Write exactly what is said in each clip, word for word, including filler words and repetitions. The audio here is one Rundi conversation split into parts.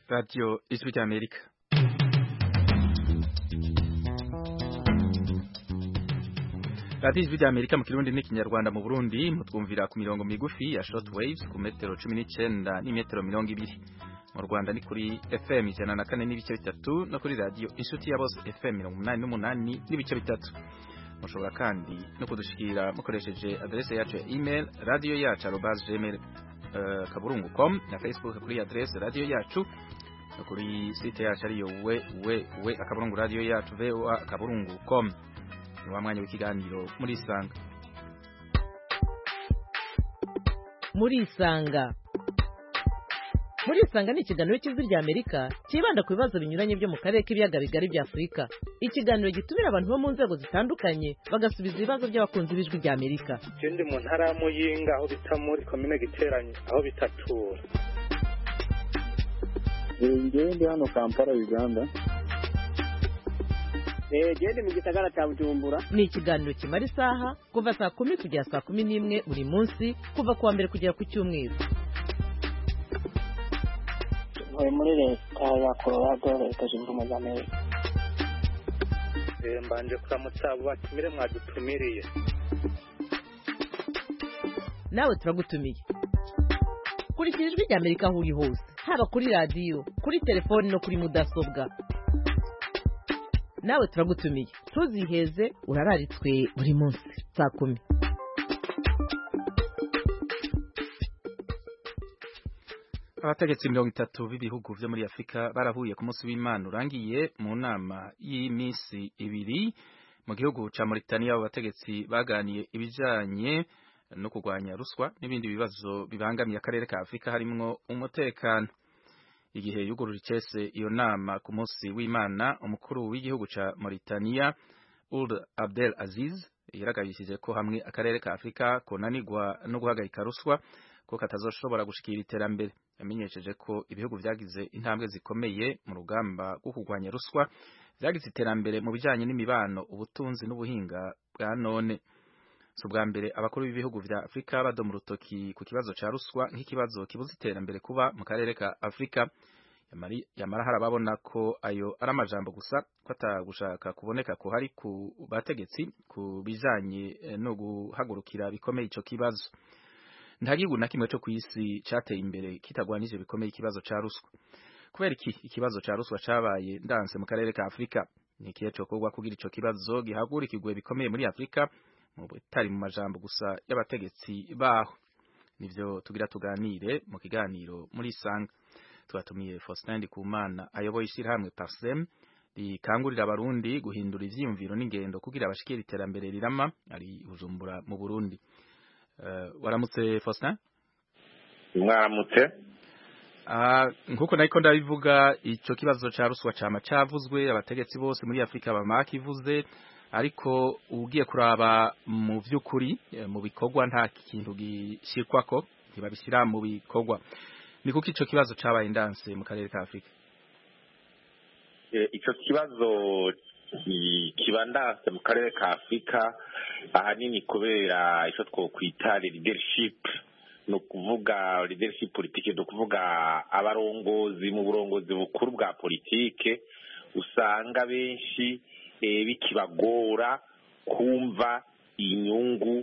Radio Ijwi ry'Amerika. Radio Ijwi ry'Amerika mu Kirundi n'ikinyarwanda mu Burundi mutwumvira ku mirongo migufi ya shortwaves ku metero cumi n'icenda n'imetero mirongo ibiri. Mu Rwanda ni kuri F M ijana na kane n'ibice bitatu no kuri radio Inshuti ya Bose F M mirongo umunani n'umunani n'ibice bitatu. Mushobora kandi no kudushikira mukoresheje adresse yacu ya email radio yacu arobase gmail uh, kaburungu dot com na Facebook kuri adresse radio yacu no kuri site yacu ariyo we we we akaburungu radio yacu voa kaburungu dot com. Ni wa mwanya w'ikiganiro muri Isanga. Muri Isanga Muri Isanga ni ikiganiro cy'Ijwi ry'Amerika kibanda ku bibazo binyuranye byo mu karere k'ibiyaga bigari bya Afurika. Ikiganiro gitumira abantu bo mu nzego zitandukanye bagasubiza ibibazo by'abakunzi b'Ijwi ry'Amerika. Ikindi mu ntara ya Muyinga aho bita muri commune Giteranye aho bitatura. Ngiye ndi hano Kampala Uganda. Eh gende mu gisagara cya Bujumbura. Ni ikiganiro kimara isaha kuva saa kumi kugera saa kumi n'imwe buri munsi kuva kuwa mbere kugera ku cyumweru. Muri muri leta ya Colorado leta zunze ubumwe za Amerika. Eh mbanje kuramutsa abo batumire mwadutumiriye. Nawe turagutumiye. Kuri Ijwi ry'Amerika aho uri hose haba kuri radio kuri telefone no kuri mudasobwa. Nawe turagutumiye tuziheze urararitswe buri munsi saa kumi. Abategetsi mirongo itatu b'ibihugu vyo muri Afrika barahuye ku munsi w'Imana urangiye mu nama y'imisi ibiri mu gihugu ca Mauritania. Abo bategetsi baganiye ibijanye no kurwanya ruswa n'ibindi bibazo bibangamiye akarere ka Afrika harimwo umutekano. Igihe yugurura icese iyo nama ku munsi w'Imana, umukuru w'igihugu ca Mauritania Ould Abdel Aziz yaragabishije ko hamwe akarere ka Afrika konanirwa no guhagarika ruswa ko katazoshobora gushikira iterambere. Yamenyesheje ko ibihugu vyagize intambwe zikomeye mu rugamba rwo kurwanya ruswa, vyagize iterambere mu bijanye n'imibano, ubutunzi n'ubuhinga bwa none. So bwa mbere abakuru b'ibihugu vya Afrika badoma urutoki ku kibazo ca ruswa nk'ikibazo kibuza iterambere kuba mu karere ka Afrika. Yamari yamara harababona ko ayo ari amajambo gusa, ko atagushaka kuboneka ko hari ku bategetsi ku bijanye no guhagurukira bikomeye ico kibazo. Nta gihugu na kimwe cyo kw'isi cateye imbere kitagwanije bikomeye ikibazo ca ruswa. Kubera iki ikibazo ca ruswa cabaye ndanse mu karere ka Afrika? Ni ikihe cokorwa kugira ico kibazo gihagurikirwe bikomeye muri Afrika mu bitari mu majambo gusa y'abategetsi baho? Nivyo tugira tuganire mu kiganiro muri Isanga. Twatumiye Faustin Ndikumana ayoboye ishirahamwe Parsem rikangurira abarundi guhindura ivyiyumviro n'ingendo kugira abashikira iterambere rirama, ari Bujumbura mu Burundi. Uh, waramutse Faustin? Mwaramutse. Ah, uh, nkuko nayiko ndabivuga ico kibazo ca ruswa cama cavuzwe, abategetsi bose muri Afrika bamakivuze, ariko ugiye kuraba mu vy'ukuri mu bikorwa nta kintu gishirkwako, ntibabishira mu bikorwa. Ni kuko ico kibazo cabaye indanse mu karere ka Afrika? E, ico kibazo kibandanse mu karere ka Afrika ahanini kubera ico twokwita leadership, no kuvuga leadership politique, no kuvuga abarongozi mu burongozi bukuru bwa politike usanga benshi e, bikibagora kumva inyungu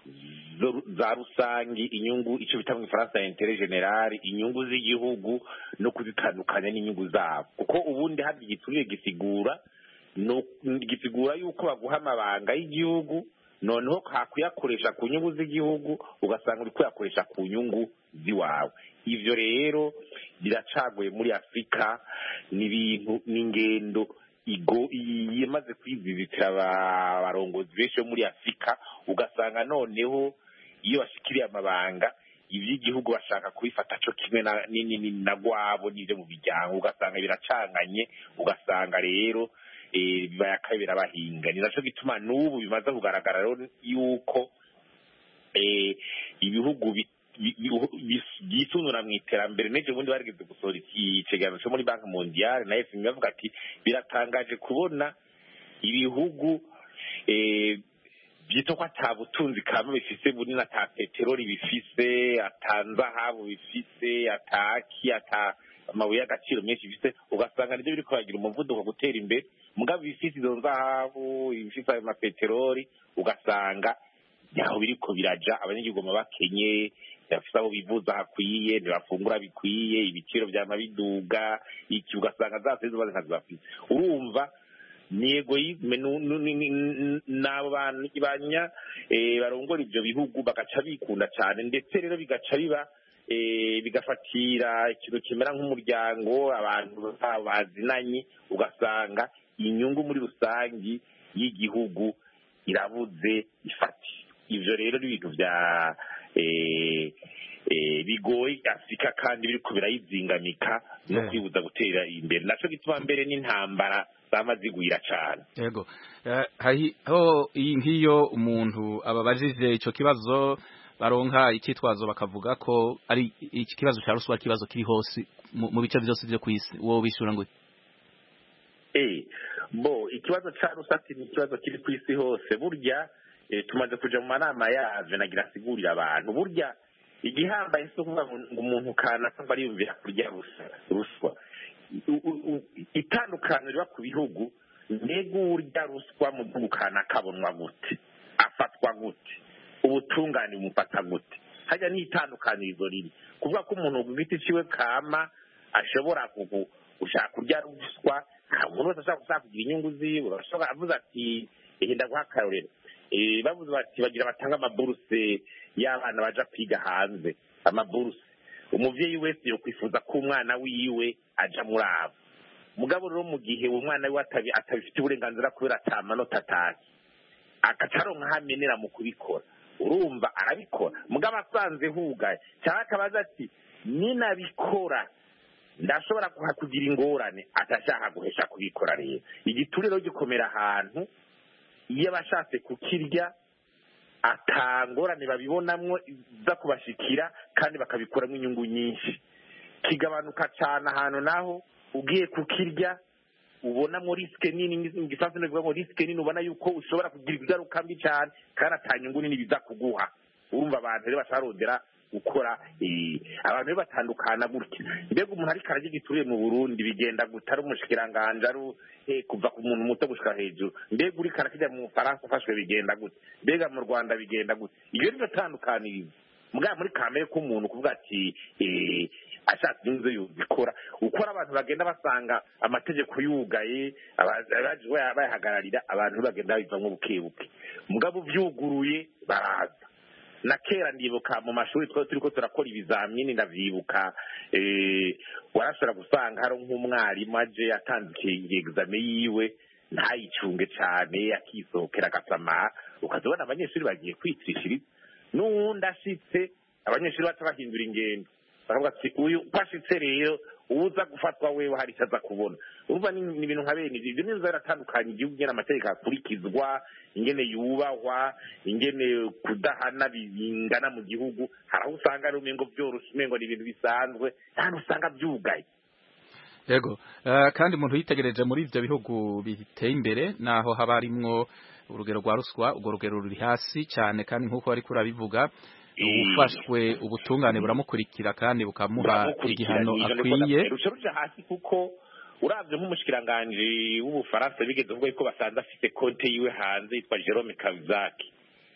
za rusangi, inyungu ico bita mu Faransa intérêt général, inyungu z'igihugu no kuzitandukanya n'inyungu zabo. Kuko ubundi hari igituriye gisigura no gisigura yuko baguha amabanga y'igihugu, noneho hakuyakoresha ku nyungu z'igihugu ugasanga uri kuyakoresha ku nyungu ziwawe. Ivyo rero biracagoye muri Afrika, ni ibintu n'ingendo igo yemaze kwizizitira abarongozi benshi muri Afrika, ugasanga noneho iyo bashikiriye amabanga ivy'igihugu bashaka kubifata cyo kimwe na nini na gwabo n'ivyo mu bijyango, ugasanga biracanganye, ugasanga rero e, bibayakabira bahinga. Ni naco gituma n'ubu bimaze kugaragara rero yuko e, ibihugu bisunura mu iterambere. Neje bundi barigeze gusohora ikigereranyo cyo muri Banki Mondiale na F M I bavuga ati biratangaje kubona ibihugu eh byito ko atabutunzi kamwe bifise bunini, ata peteroli bifise, atanza habo bifise, ataki ata amabuye y'agaciro menshi bifite ugasanga nibyo biri kubagira umuvuduko gutera imbere mugabo ibifite izo zahabu ibifite ayo mapeteroli ugasanga ntaho biriko biraja abanyagihugu bakenye bafite aho bivuza hakwiye ntibafungura bikwiye ibiciro vyama biduga iki ugasanga zase zibaze ntazo bafite urumva ni egoisme n'abo banya barongora ivyo bihugu bagaca bikunda cyane ndetse rero bigaca biba bigafatira ikintu kimera nk'umuryango abantu bazinanye ugasanga inyungu muri rusangi y'igihugu irabuze ifati ivyo rero ni ibintu vya bigoye Afurika kandi biriko birayizingamika no kwibuza gutera imbere naco gituma mbere n'intambara zamazigwira cyane yego hariho nk'iyo umuntu ababajije ico kibazo baronka ikitwazo bakavuga ko ari iki kibazo cya ruswa kibazo kiri hose mu bice byose byo kwisi wowe bishura ngo eh bo ikibazo cya ruswa ni ikibazo kiri kwisi hose burya tumaze kuja mu manama yave nagira sigurira abantu burya igihambaye cyo kuvuga ngo umuntu kana cyangwa ari yumvira kurya ruswa itandukanye riba ku bihugu ntego urya ruswa mu gukana kabonwa gute afatwa gute ubutungane bumufata gute hajya n'itandukanirizo riri kuvuga ko umuntu ku giti ciwe kama ashobora gushaka kurya ruswa umuntu wese ashaka gushaka kugira inyungu ziwe ashobora avuze ati henda guha akarorero bavuze bati bagira batanga amaburuse y'abana baja kwiga hanze amaburuse umuvyeyi wese yo kwifuza ko umwana wiwe aja muri abo mugabo rero mu gihe uwo mwana wiwe atabifite uburenganzira kubera atamanota ataki akacaronka hamenera mu kubikora urumva arabikora mugabo asanze hugaye cyangwa akabaza ati ninabikora ndashobora kugira ingorane atashaka guhesha kubikora rero igituriro gikomera ahantu iyo bashatse kukirya atangorane babibonamwo za kubashikira kandi bakabikuramo inyungu nyinshi kigabanuka cyane ahantu naho ugiye kukirya ubonamo risike nini ngisanzwe bivuga ngo risike nini ubona yuko ushobora kugira ingaruka mbi cyane kandi atanyungu nini biza kuguha urumva abantu rero basharondera gukora abantu batandukana gutya mbega umuntu ariko arajya igituriye mu Burundi bigenda gutara umushikiranganje ari kuva ku muntu muto gushika hejuru mbega uri karakijya mu Faransa ufashwe bigenda gute mbega mu Rwanda bigenda gute iyo ni batandukaniriza mugabo muri kamere ko umuntu kuvuga ati ashatse inzu yubikora ukora abantu bagenda basanga amategeko yugaye abaje bayahagararira abantu bagenda bivamwe bukebuke mugabo vyuguruye baraza na kera ndibuka mu mashuri twa turiko turakora ibizamini ndavyibuka eh warashobora gusanga hari nk'umwarimu aje yatandikiye examen yiwe ntayicunge cyane akisohokera agasama ukazobona abanyeshuri bagiye kwitishiriza n'uwundi ashitse abanyeshuri batabahindura ingendo baravuga ati uyu pashitse rero uza gufatwa wewe hari cyaza kubona urumva ni ibintu nka bene ibyo nizo zaratandukanye igihugu nyene amategeko akurikizwa ingene yubahwa ingene kudahana bingana mu gihugu haraho usanga ari umengo byoroshe umengo ni ibintu bisanzwe hano usanga byugaye yego uh, kandi umuntu yitegereje muri ivyo bihugu biteye imbere naho haba harimwo urugero rwa ruswa urwo rugero ruri hasi cyane kandi nkuko ari kurabivuga ufashwe ubutungane buramukurikira kandi bukamuha igihano akwiye ruca hasi kuko uravye nk'umushikiranganje w'Ubufaransa bigeze ngo ko basanze afite konte yiwe hanze yitwa Jerome Kavizaki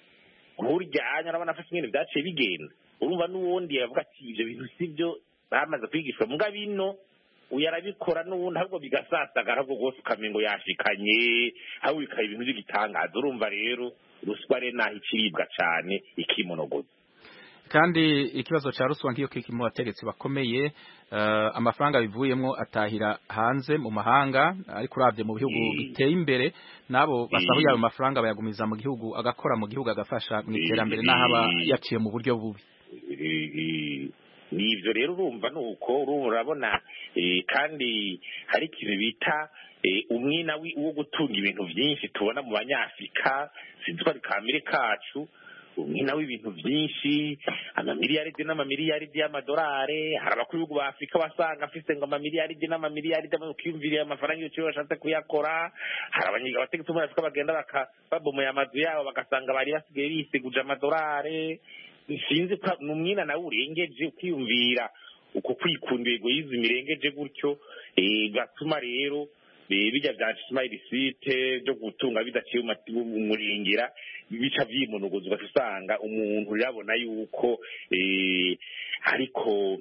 burya nyarabana afite nyine byaciye bigenda urumva n'uwundi yavuga ati ivyo bintu sivyo bamaze kwigishwa muga bino uyarabikora n'ubundi ahubwo bigasasagara ahubwo gose ukamengo yashikanye aho bikaye ibintu by'igitangaza urumva rero ruswa re naho ikiribwa cyane ikimonogoza kandi ikibazo cha ruswa ngiyo kiki mu bategetsi bakomeye uh, amafaranga bivuyemo atahira hanze mu mahanga ariko uravye mu bihugu biteye imbere nabo basahuye ayo mafaranga bayagumiza mu gihugu agakora mu gihugu agafasha mu iterambere n'ahaba yaciye mu buryo bubi nivyo rero urumva nuko urabona kandi hari ikintu bita umwina wo gutunga ibintu byinshi tubona mu banyafrika sinzwa kamere kacu umwina w'ibintu byinshi amamiliyaridi n'amamiliyaridi y'amadolari hari abakuru b'ibihugu ba Afrika basanga afise ngo amamiliyaridi n'amamiliyaridi bakiyumviriye amafaranga y'icyo bashatse kuyakora hari abategetsi muri Afrika bagenda babomoye amazu yabo bagasanga bari basigaye bisiguje amadolari sinzi ko numwina nawe urengeje ukiyumvira uko kwikunda egoisme irengeje gutyo gatuma rero bijya bya smile site byo gutunga bidaciye umurengera bica byimunuguza ugasanga umuntu yabona yuko ariko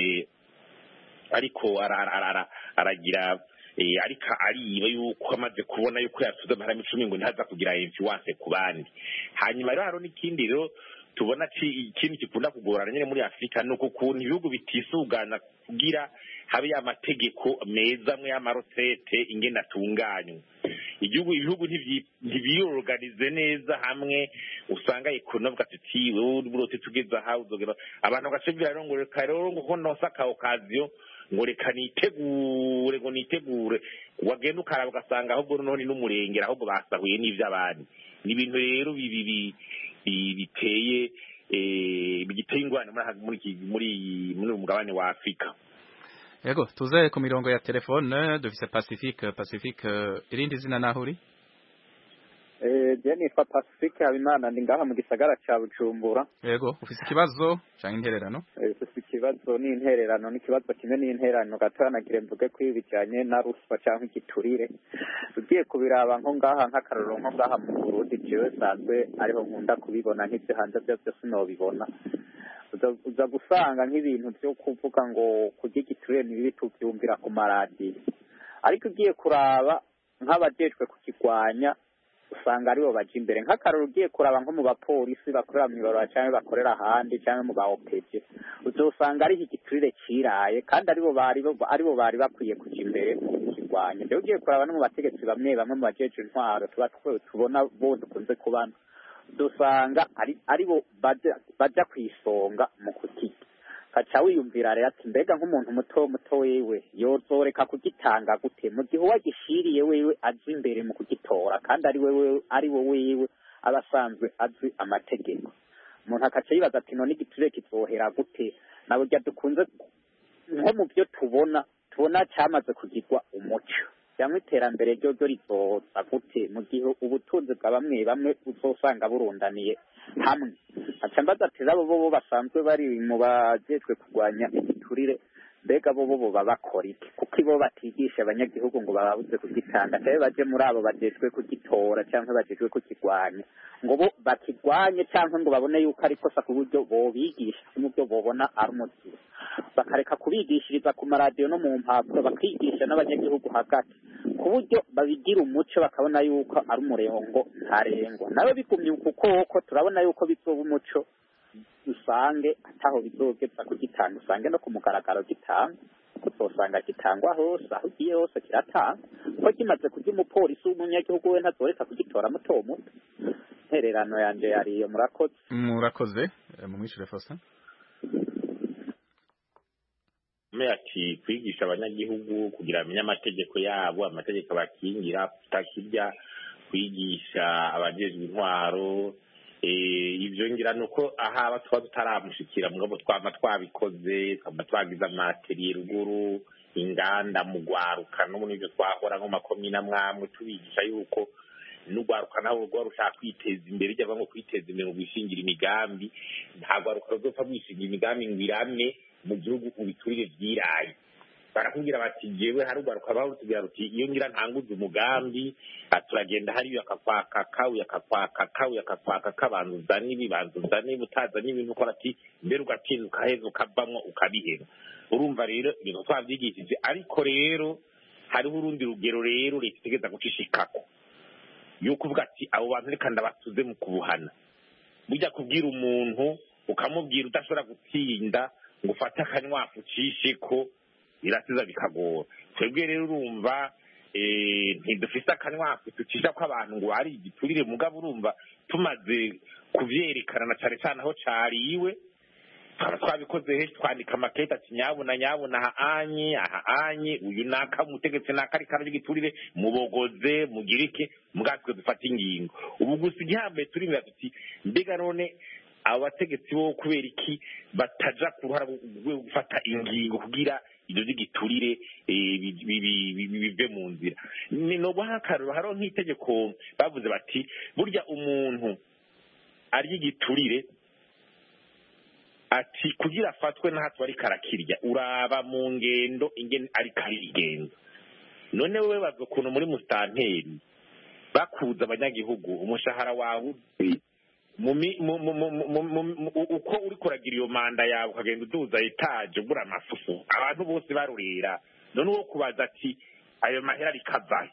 ariko aragira ariko ariba yuko amaze kubona yuko yasuze amahame icumi ngo ntaza kugira influence ku bandi. Hanyuma rero haro n'ikindi rero tubona ikindi gikunda kugorana nyine muri Afrika nuko ukuntu ibihugu bitisugana kugira habe amategeko meza amwe y'amarotete ingena atunganywa. Igihugu ibihugu ntibiyorganize neza hamwe usanga ekonomika tutiwe uburote tugeza ha uzogera abantu bagacibira rero ngo reka rero ngo nosa ka occasion ngo reka nitegure ngo nitegure wagenda ukaraba ugasanga ahubwo none n'umurengera ahubwo basahuye n'ivy'abandi. Ni ibintu rero bibi biteye bigiteye ingwane muri muri muri umugabane wa Afrika. Yego tuze ku mirongo ya telefone dufise Pacifique Pacifique irindi zina nahuri eh je ni fa Pacifique Habimana ndi ngaha mu gisagara ca Bujumbura. Yego ufise ikibazo canke intererano? Eh ufise ikibazo ni intererano ni kibazo kimwe ni intererano gatanagire mvuge kwibijanye na ruswa canke igiturire. Ugiye kubiraba nko ngaha nk'akaroro nko ngaha mu Burundi jewe sanzwe ariho nkunda kubibona nk'ivyo hanze byose sinobibona. Uza gusanga nk'ibintu byo kuvuga ngo kurya igiturire nibibi tuvyumvira ku maradiyo, ariko ugiye kuraba nk'abajejwe kukigwanya usanga aribo baje imbere. Nk'akaroro ugiye kuraba nko mu bapolisi bakorera mw'ibaro canke bakorera ahandi canke mu ba O P G uzosanga ari igiturire ciraye kandi aribo bari aribo bari bakwiye kuja imbere kukigwanya. Rero ugiye kuraba no mu bategetsi bamwe bamwe mu bajeje intwaro tuba tubona bo dukunze kubana dusanga ari aribo baja kwisonga mu kukirya. Kaca wiyumvira rero ati mbega nk'umuntu muto muto wewe yozoreka kugitanga gute mu gihe wagishiriye wewe azi imbere mu kugitora kandi ari wewe ari wo wewe abasanzwe azi amategeko. Umuntu akaca yibaza ati none igiturire kizohera gute? Nabo rya dukunze nko mu byo tubona tubona cyamaze kugirwa umuco cyangwa iterambere ryo ryo rizoza gute mu gihe ubutunzi bwa bamwe bamwe uzosanga burundaniye hamwe. Aca mbaza ati abo bo basanzwe bari mu bajejwe kurwanya igiturire mbega bo bo babakora iki? Kuko ibo batigisha abanyagihugu ngo bababuze kugitanga cyangwa baje muri abo bajejwe kugitora cyangwa bajejwe kukigwanya ngo bo bakigwanye cyangwa ngo babone yuko ari kosa ku buryo bobigisha n'ubwo bobona ari umuti bakareka kubigishiriza ku maradiyo no mu mpapuro bakigisha n'abanyagihugu hagati ku buryo babigira umuco bakabona yuko ari umurengo ntarengwa. Nawe bigumye kuko turabona yuko bizoba umuco usange ataho bizogeza kugitanga usange no ku mugaragaro gitanga uzosanga gitangwa hose aho ugiye hose kiratanga ko kimaze kurya umupolisi w'umunyagihugu we ntazoreka kugitora muto muto. Intererano yanje yariyo. Murakoze murakoze mu mwishire Fosa. Ati kwigisha abanyagihugu kugira amenye amategeko yabo amategeko bakingira kutakirya kwigisha abajejwe intwaro ibyo ngira nuko aha abatwa tutaramushikira mugabo twama twabikoze twama twagize amateriye ruguru inganda mu gwaruka no muri byo twakora nko makomina mwamwe tubigisha yuko n'ugwaruka naho rwo rushaka kwiteza imbere ijya bamwe kwiteza imbere gushingira imigambi nta gwaruka ruzopfa gushingira imigambi ngirame mu gihugu ubiturire byiraye. Barakubwira bati jewe hari ugwaruka baho tugira ruti iyo ngira ntanguze umugambi turagenda hari yakakwaka kawu yakakwaka kawu yakakwaka kabanzuza n'ibibanzuza n'ibutaza n'ibintu ukora ati mbere ugatinduka heza ukavamwo ukabihera. Urumva rero ibintu twabyigishije ariko rero hariho urundi rugero rero leta itegeza gucishikako yo kuvuga ati abo bantu reka ndabatuze mu kubuhana. Burya kubwira umuntu ukamubwira udashobora gutsinda ngo ufate akanywafu ucishe ko birasiza bikagora. Twebwe rero urumva ntidufise akanywafu tucisha ko abantu ngo hari igiturire mugabo urumva tumaze kuvyerekana na cane cane aho cariwe twaba twabikoze he twandika makete ati nyabuna nyabuna aha anye aha anye uyu naka umutegetsi naka ari karaje giturire mubogoze mugirike mugatwe dufata ingingo. Ubu gusa igihambe turi mira tuti mbega none abo bategetsi bo kubera iki bataja kuruhara gufata ingingo kugira ibyo by'igiturire bive mu nzira. Ni no guhakarura haro nk'itegeko bavuze bati burya umuntu ari igiturire ati kugira afatwe n'ahatwe ariko arakirya uraba mu ngendo ingene ariko arigenza. None wewe baza ukuntu muri musitanteri bakuza abanyagihugu umushahara wawe uko uri kuragira iyo manda yawe ukagenda uduza etaje ugura amafufu abantu bose barurira. None uwo kubaza ati ayo mahera rikavahe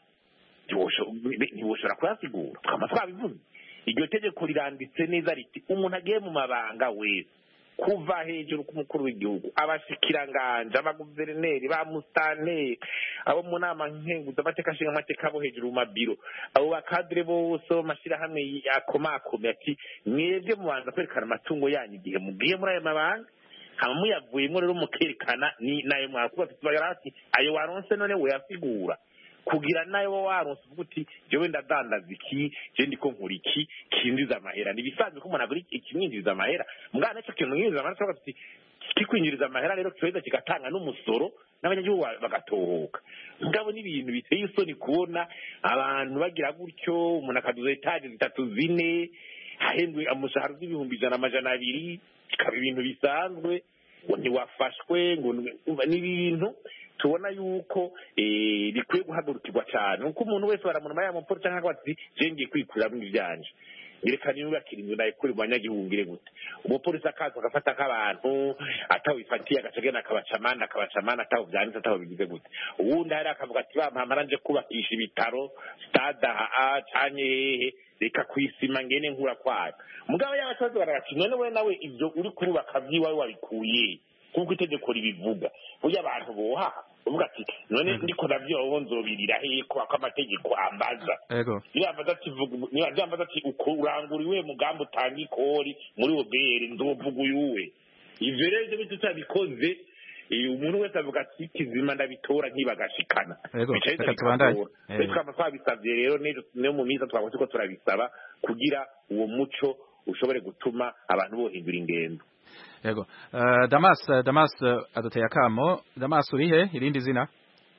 ntiwoshobora kuyasigura twama twabivuze. Iryo tegeko riranditse neza riti umuntu agiye mu mabanga wese kuva hejuru k'umukuru w'igihugu abashikiranganje abaguverineri ba musitanteri abo mu nama nkenguza amateka nshinga amateka abo hejuru mu mabiro abo bakadire bose amashirahamwe akomakomeye ati mwebwe mubanza kwerekana amatungo yanyu igihe mugiye muri ayo mabanga hama muyavuyemo rero mukerekana ni nayo mwakuba ati ayo waronse none woyasigura kugira nayo waronse uvuga uti jewe ndadandaza iki je ndiko nkora iki kinjiza amahera nibisanzwe ko umuntu agura ikimwinjiriza amahera mugana n'icyo kintu mwinjiriza amahera cyangwa ati kikwinjiriza amahera rero kiweza kigatanga n'umusoro n'abanyagihugu bagatohoka. Mugabo n'ibintu biteye isoni kubona abantu bagira gutyo umuntu akaduza etaje zitatu zine hahembwe umushahara w'ibihumbi ijana amajana abiri kikaba ibintu bisanzwe ngo ntiwafashwe ngo n'ibintu tubona yuko bikwiye guhagurukirwa cyane uko umuntu wese baramuruma yamuporo cyangwa ati je ngiye kwikurira mu byanje ngerekanye yubakira inzu nayo kuri banyagihugu ngire gute umupolisi akaza agafata k'abantu atawifatiye agacagena akabacamana akabacamana ataho byanditse ataho bigize gute uwundi hari akavuga ati bampamara nje kubakisha ibitaro stade a canye reka kwisima ngene nkura kwayo mugabo y'abasaza barabati none we nawe ivyo uri kurubaka vyiwawe wabikuye kuko itegeko ribivuga burya abantu boha uvuga ati none ndiko navyo nzobirira he ko amategeko ambaza niba ambaza ati niba ambaza ati uko uranguriwe mugambo utanga ikori muri obere nzovuga uyuwe ivyo rero ibyo bitatu bikoze umuntu wese avuga ati kizima ndabitora nkibagashikana reka tubandanye twaba twabisabye rero niyo mu minsi twakoze ko turabisaba kugira uwo muco ushobore gutuma abantu bohindura ingendo. Yego. Uh, Damas, Damas aduteye akamo. Damas urihe? Irindi zina?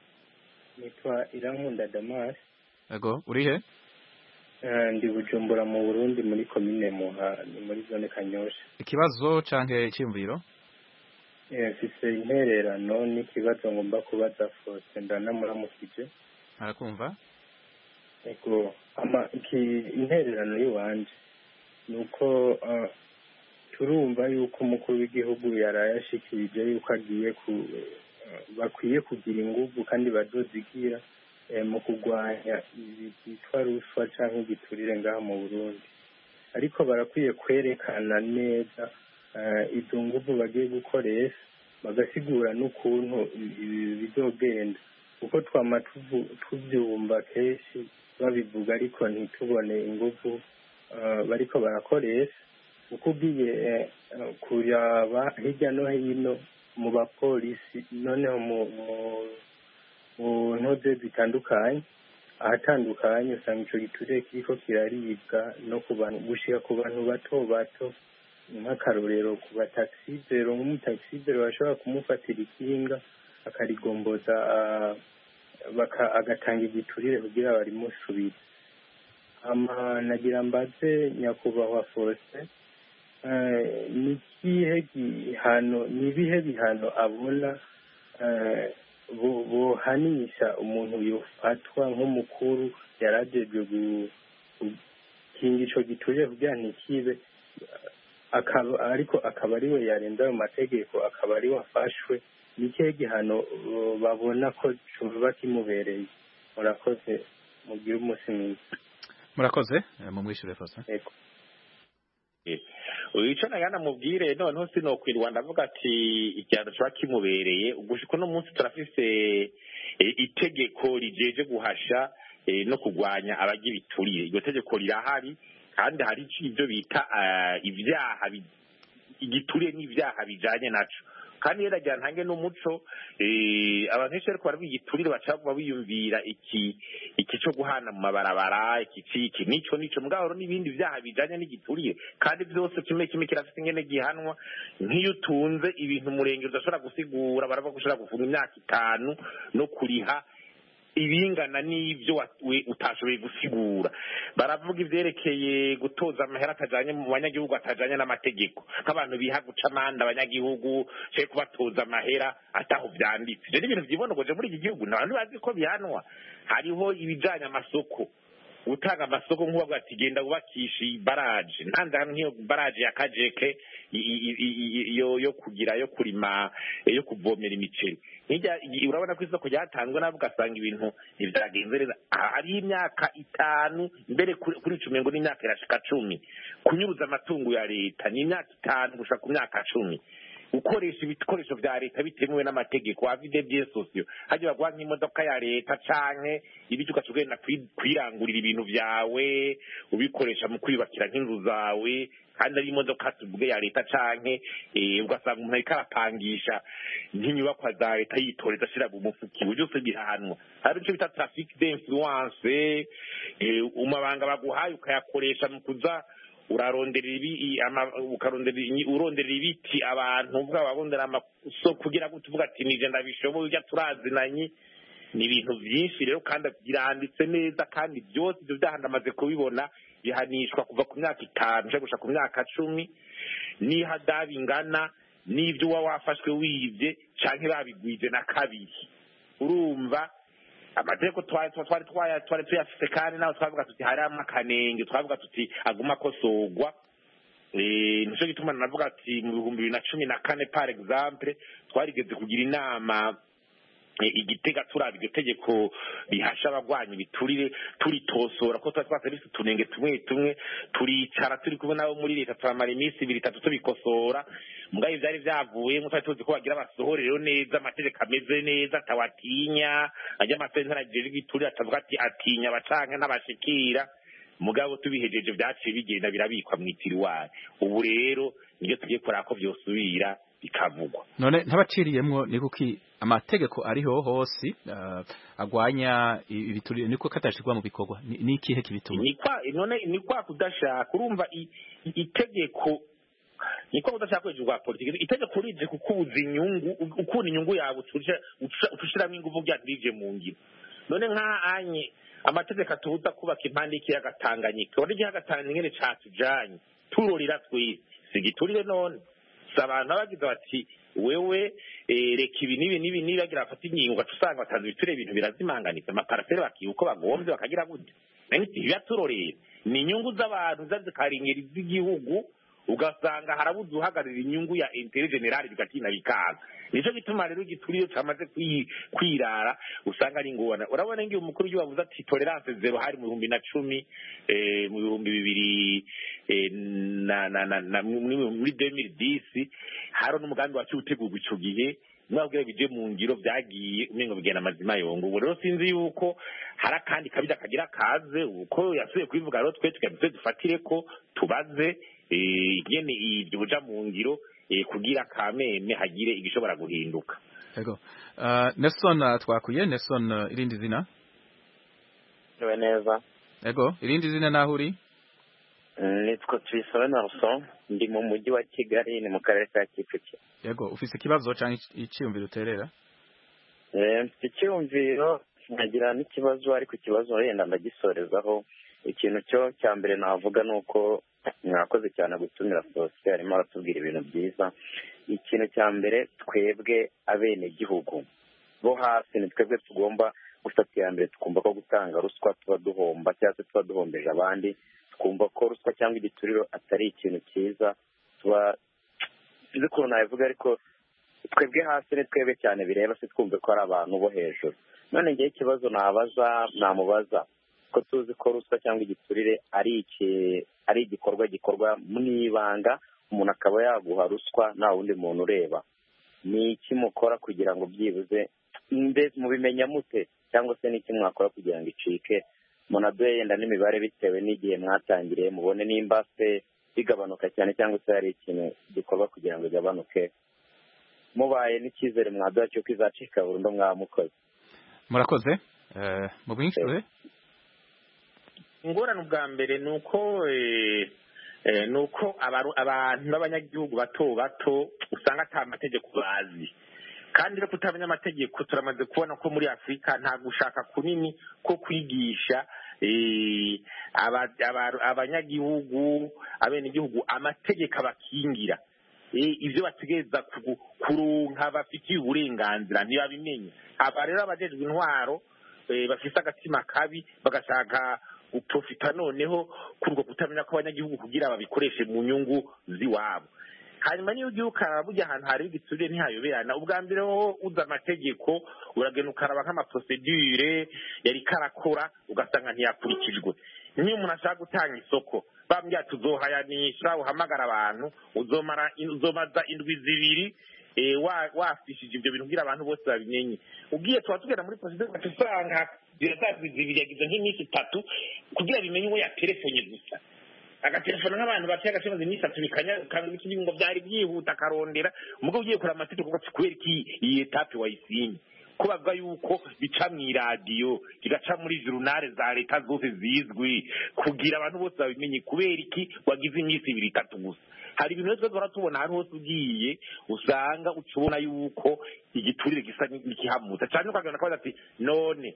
Nitwa Irankunda Damas. Yego, urihe? Uh, ndi Bujumbura mu Burundi muri commune Muha muri zone Kanyosha. Ikibazo canke icyumviro? Eh sise intererano ni kibazo ngomba kubaza Faustin ndanamuramukije. Arakumva? Yego, ama iki intererano yiwanje nuko uh, turumva yuko umukuru w'igihugu yarayashikirije yuko agiye ku bakwiye kugira ingufu kandi bazozigira mu kurwanya ibitwa ruswa cyangwa igiturire ngaha mu Burundi ariko barakwiye kwerekana neza izo ngufu bagiye gukoresha bagasigura n'ukuntu bizogenda kuko twama tuvyumva kenshi babivuga ariko ntitubone ingufu bariko barakoresha uko ugiye kuraba hirya no hino mu bapolisi noneho mu ntoze zitandukanye ahatandukanye usanga ico giturire kiriko kiraribwa no ku bantu gushika ku bantu bato bato nk'akarorero ku bataxivero nk'umutaxivero bashobora kumufatira ikinga akarigomboza agatanga igiturire kugira barimusubire. ama nagira mbaze nyakubahwa Faustin ni ikihe gihano ni ibihe bihano abona bohanisha umuntu yofatwa nk'umukuru yarajejwe gukinga ico giturire kugira ntikibe akaba ariko akaba ariwe yarenza ayo mategeko akaba ari wafashwe ni ikihe gihano babona ko cuba kimubereye. Murakoze mugire umunsi mwiza. Murakoze mumwishure Faustin. Yego. Uyica nagana mubwire noneho sinokwirwa ndavuga ati icyano cyo kimubereye ugushiko no munsi turafise itegeko rijeje guhasha no kugwanya abagira ituriye. Iryo tegeko rirahari kandi hari ibyo bita ibyaha igituriye n'ibyaha bijanye naco kandi yeragira ntange n'umuco abantu benshi ariko barabigiturire bacagwa biyumvira iki iki cyo guhana mu mabarabara iki ciki nico nico mugabo n'ibindi byaha bijanye n'igituriye kandi byose kimwe kimwe kirafite ingene gihanwa nk'iyo utunze ibintu murenge udashobora gusigura baravuga gushobora gufunga imyaka itanu no kuriha ibingana n'ibyo utashoboye gusigura. Baravuga ivyerekeye gutoza amahera atajanye mu banyagihugu atajanye n'amategeko, nk'abantu biha guca amande abanyagihugu cyo kubatoza amahera ataho vyanditse. Je n'ibintu vyibonogoje muri iki gihugu, n'abantu bazi ko bihanwa. Hariho ibijanye amasoko, utanga amasoko nk'uwo ati genda ubakisha baraje, ntanze hamwe nk'iyo baraje ya Kajeke yo yo kugira yo kurima yo kuvomera imiceri. Nijya urabona ko isoko ryatanzwe navuga asanga ibintu ivyagenze neza. Hari imyaka itanu mbere kuri cumi ngo n'imyaka irashika cumi kunyuruza amatungo ya leta, ni imyaka itanu gushaka ku myaka cumi ukoresha ibikoresho vya leta bitemewe n'amategeko avide bye sosio haje bagwa nk'imodoka ya leta canke ibiki ukacugenda kwirangurira ibintu vyawe ubikoresha mu kwibakira nk'inzu zawe kandi ari imodoka tuvuge ya leta canke ugasanga umuntu ariko arapangisha nk'inyubakwa za leta yitoreza ashira mu mufuki byose birahanwa. Hari icyo bita traffic d'influence, umabanga baguhaye ukayakoresha mu kuza urarondera ibi ukarondera urondera ibiti abantu ubwa babondera amasoko kugira ngo tuvuga ati nije ndabishoboye ujya turazinanye. Ni ibintu byinshi rero kandi biranditse neza, kandi byose ibyo byahanda kubibona bihanishwa kuva ku myaka itanu cyo gushaka ku myaka cumi n'ihadabi ingana n'ibyo wa wafashwe wibye canke babigwije na kabiri. Urumva amategeko twari twari twari twari tuyafise kandi naho twavuga tuti hari amakanenge twavuga tuti aguma kosogwa. Eh nico gituma navuga ati mu bihumbi bibiri na cumi na kane par exemple twarigeze kugira inama igitega turaba iryo tegeko rihasha abagwanya ibiturire turitosora ko twari twase tunenge tumwe tumwe turicara turi kubona abo muri leta turamara iminsi ibiri itatu tubikosora. Mugaye vyari vyavuye mu twari tuzi ko bagira basohorero neza amategeko ameze neza tawatinya ajya amasentara jeje giturire atavuga ati atinya bacanke n'abashikira. Mugabo tubihejeje vyaciye bigenda birabikwa mwitiri wayo. Ubu rero niyo tugiye kora ko vyosubira bikavugwa. None ntabaciriyemwo ni kuki amategeko ariho hose uh, agwanya ibiturire niko katashirwa mu bikorwa ni ikihe kibituma? Ni kwa none ni kwa kudashaka urumva itegeko niko kudashaka kwejurwa politiki. Itegeko rije kukubuza inyungu ukuni inyungu yawe utushiramo inguvu byadije mu ngiro. None nka anye amategeko atubuza kubaka impande y'ikiyaga Tanganyika wari ikiyaga Tanganyika nyene catujanye turorira twese sigiturire none abantu abagize bati wewe reka ibi nibi nibi nibi bagira afata ingingo gatusanga batanze biture ibintu birazimanganitse amaparasere bakiyuko bagomvye bakagira gute nenti byaturoreye ni inyungu z'abantu zazikaringera z'igihugu ugasanga harabuze uhagarira inyungu ya intérêt général bigatina bikaza. Nico gituma rero gituriyo cyamaze kwirara usanga ari ngona. Urabona ngiye umukuru y'ubavuze ati tolerance zero hari mu bihumbi na cumi eh mu bihumbi bibiri na na na muri deux mille dix haro n'umugambi wa cyutegurwa ico gihe mwabwira bije mu ngiro byagiye umengo bigena amazima yongo. Ubu rero sinzi yuko hari kandi kabida kagira kaze uko yasuye kwivuga rero twe tukabize dufatire ko tubaze igene ibyo buja mu ngiro kugira kameme hagire igishobora guhinduka. Yego. Uh, Nelson twakuye Nelson uh, irindi zina? Ewe neza. Yego, irindi zina naho uri? Nitwa Twisabe Nelson, ndi mu mujyi wa Kigali ni mu karere ka Kicukiro. Yego, ufise kibazo canke iciyumviro uterera? Eh, mfite icyumviro nkagira n'ikibazo ariko ikibazo yenda ndagisorezaho. Ikintu cyo cya mbere navuga nuko mwakoze cyane gutumira Sose arimo aratubwira ibintu byiza. Ikintu cya mbere twebwe abene gihugu bo hasi ni twebwe tugomba gufatira mbere tukumva ko gutanga ruswa tuba duhomba cyangwa tuba duhombeje abandi, twumva ko ruswa cyangwa igituriro atari ikintu cyiza. Tuba bizi ko navuga ariko twebwe hasi ni twebwe cyane bireba se twumve ko ari abantu bo hejuru. None ngiye ikibazo nabaza namubaza ko tuzi ko ruswa cyangwa igiturire ari iki ari igikorwa gikorwa mwibanga umuntu akaba yaguha ruswa nta wundi muntu ureba. Ni iki mukora kugira ngo byibuze mbe mubimenya mute cyangwa se n'iki mwakora kugira ngo icike munaduhe yenda n'imibare bitewe n'igihe mwatangiriye mubone nimba se bigabanuka cyane cyangwa se hari ikintu gikorwa kugira ngo igabanuke mubaye n'icyizere mwaduha cyo kwizacika burundu mwamukoze. Murakoze eh mu bwinshi ingorane ubwa mbere nuko eh nuko abantu b'abanyagihugu bato bato usanga ata amategeko bazi. kandi no kutamenya amategeko turamaze kubona ko muri afurika nta gushaka kunini ko kwigisha abanyagihugu abenegihugu amategeko abakingira ibyo bategereza kuronka bafitiye uburenganzira ntibabimenya. aba rero abajejwe intwaro bafise agatima kabi bagashaka guprofita noneho kurwo kutamenya ko abanyagihugu kugira babikoreshe mu nyungu ziwabo. hanyuma niyo ugiye ukaraba burya ahantu hari igiturire ntihayoberana. ubwa mbere ho uza amategeko uragenda ukaraba nk'amaprosedure yari karakora ugasanga ntiyakurikijwe. niyo umuntu ashaka gutanga isoko bambwira tuzohayanisha uhamagara abantu uzomara uzomaza indwi zibiri wafishije ibyo bintu kugira abantu bose babimenye. ugiye tuba tugenda muri procedure ugasanga birazazwi zibiri yagize nk'iminsi itatu kugira bimenye uwo yaterefone gusa agatelefona nk'abantu bafite agaciro iminsi itatu bikanyakanga iki ngo byari byihuta akarondera umugabo ugiye kureba amategeko ko kubera iki iyi etape wayisinye ko bavuga yuko bica mu iradiyo bigaca muri journal za leta zose zizwi kugira abantu bose babimenye kubera iki wagize iminsi ibiri itatu gusa. hari ibintu byose duhora tubona ahantu hose ugiye usanga ucubona yuko igiturire gisa n'ikihamuta cyane ukagenda kabaza ati none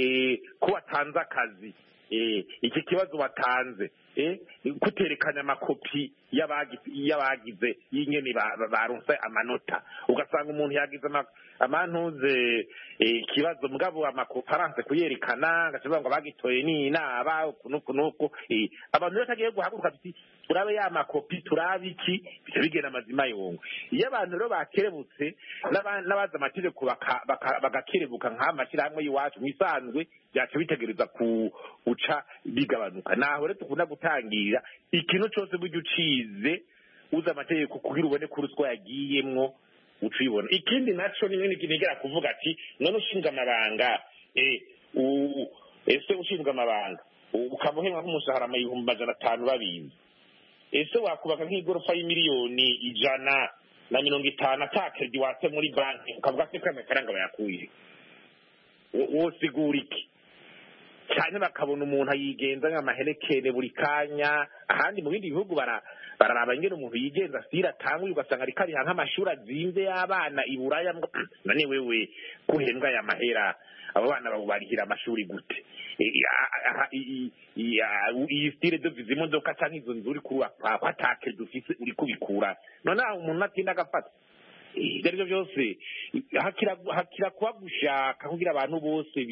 ko watanze akazi iki kibazo batanze kuterekanya amakopi y'abagize y'ingene baronse amanota ugasanga umuntu yagize amantuze ikibazo mugabo amakoparanse kuyerekana agacuvuga ngo bagitoye n'inaba uku n'uku abantu rero tagiye guhaguruka ati turabe ya makopi turabe iki bica bigena amazima yongo. iyo abantu rero bakerebutse n'abaza amategeko bagakerebuka nk'amashyirahamwe y'iwacu mwisanzwe byaca bitegereza kuca bigabanuka. naho rero tukunda gutangirira ikintu cyose burya ucize uza amategeko kugira ubone ko ruswa yagiyemwo ucibona. ikindi naco ni nini kinigera kuvuga ati none ushinga amabanga eh ese ushinga amabanga ukamuhenga nk'umushahara amahumbi majana atanu babizi ese wakubaka nk'igorofa y'imiliyoni ijana na mirongo itanu atakredi wase muri banki ukavuga ko amafaranga bayakuye wosigura iki cyane bakabona umuntu ayigenza nk'amaherekere buri kanya. ahandi mu bindi bihugu bararaba ingene umuntu yigenza sira tanguye ugasanga ari kari nk'amashuri azinze y'abana iburaya none wewe kuhembwa ya mahera abo bana babo barihira amashuri gute? iyi style de vizi imodoka cyangwa izo nzu uri kuba kwatake dufise uri kubikura none umuntu atinda agafata ibyo aribyo byose hakira kuba gushaka kugira abantu bose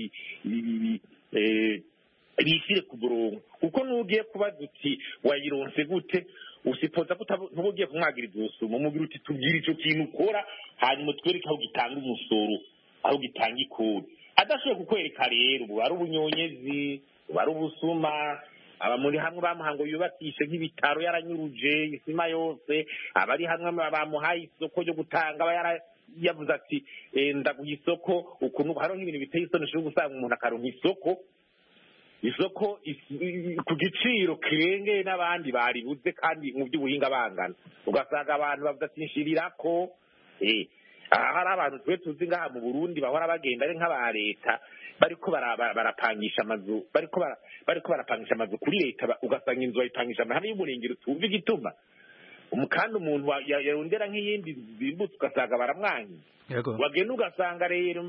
bishyire ku murongo kuko n'ugiye kubaza uti wayironse gute usipoza ko ntubugiye kumwagiriza ubusuma umubwira uti tubwire icyo kintu ukora hanyuma twereke aho gitanga umusoro aho gitanga ikori. adashoboye kukwereka rero ubu ari ubunyonyezi ubu ari ubusuma aba muri hamwe bamuhango yubakishe nk'ibitaro yaranyuruje isima yose abari hamwe bamuhaye isoko ryo gutanga aba yavuze ati ndaguha isoko ukuntu hariho nk'ibintu biteye isoni ushobora gusanga umuntu akaronka isoko isoko ku giciro kirengeye n'abandi baribuze kandi mu by'ubuhinga bangana ugasanga abantu bavuze ati nshirirako aha hari abantu twe tuzi ngaha mu Burundi bahora bagenda ari nk'aba leta bariko barapangisha amazu bariko bariko barapangisha amazu kuri leta ugasanga inzu bayipangisha amahame y'umurengero tuva igituma kandi umuntu yarondera nk'iyindi zimbutse ugasanga baramwanyi wagenda ugasanga rero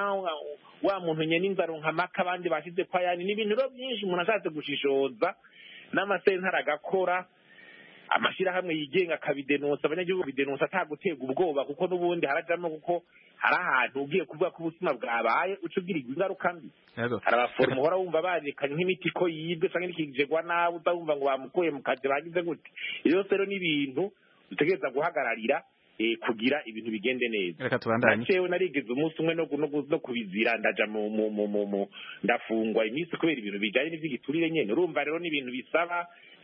wa muntu nyene inzaro nkamaka abandi bashize kwa yani n'ibintu rero byinshi umuntu ashatse gushishoza n'amasentara agakora amashirahamwe yigenga akabidenonsa abanyagihugu bidenonsa atagutega ubwoba kuko n'ubundi harajamo kuko hari ahantu ugiye kuvuga ko ubuzima bwabaye ucugirirwa ingaruka mbi. hari abaforomo uhora wumva barekanye nk'imiti ko yibwe cyangwa ikigegwa nawe utawumva ngo bamukuye mu kazi bagize gute. iyo rero n'ibintu dutegereza guhagararira kugira ibintu bigende neza. reka tubandanye nacewe narigeze umunsi umwe no kubizira ndaja mu mu ndafungwa iminsi kubera ibintu bijanye n'ivy'igiturire nyene urumva rero n'ibintu bisaba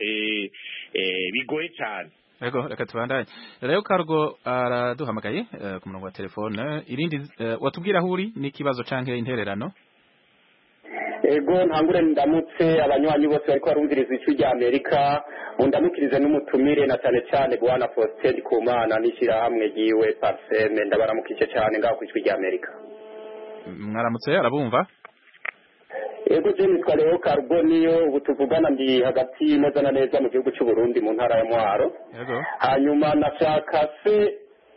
bigoye cyane. Ego reka tubandanye rero Kargo araduhamagaye ku murongo wa telefone irindi watubwira aho uri n'ikibazo canke intererano. Ego ntangure ndamutse abanywanyi bose bariko barumviriza ijwi rya Amerika undamukirize n'umutumire na cyane cyane Bwana Faustin Kumana n'ishirahamwe ryiwe Parseme ndabaramukije cyane ngaho ku ijwi rya Amerika. Mwaramutse arabumva. Ego je nitwa Leo Kargo niyo ubu tuvugana ndi hagati neza na neza mu gihugu cy'u Burundi mu ntara ya Mwaro. Ego. Hanyuma nashaka se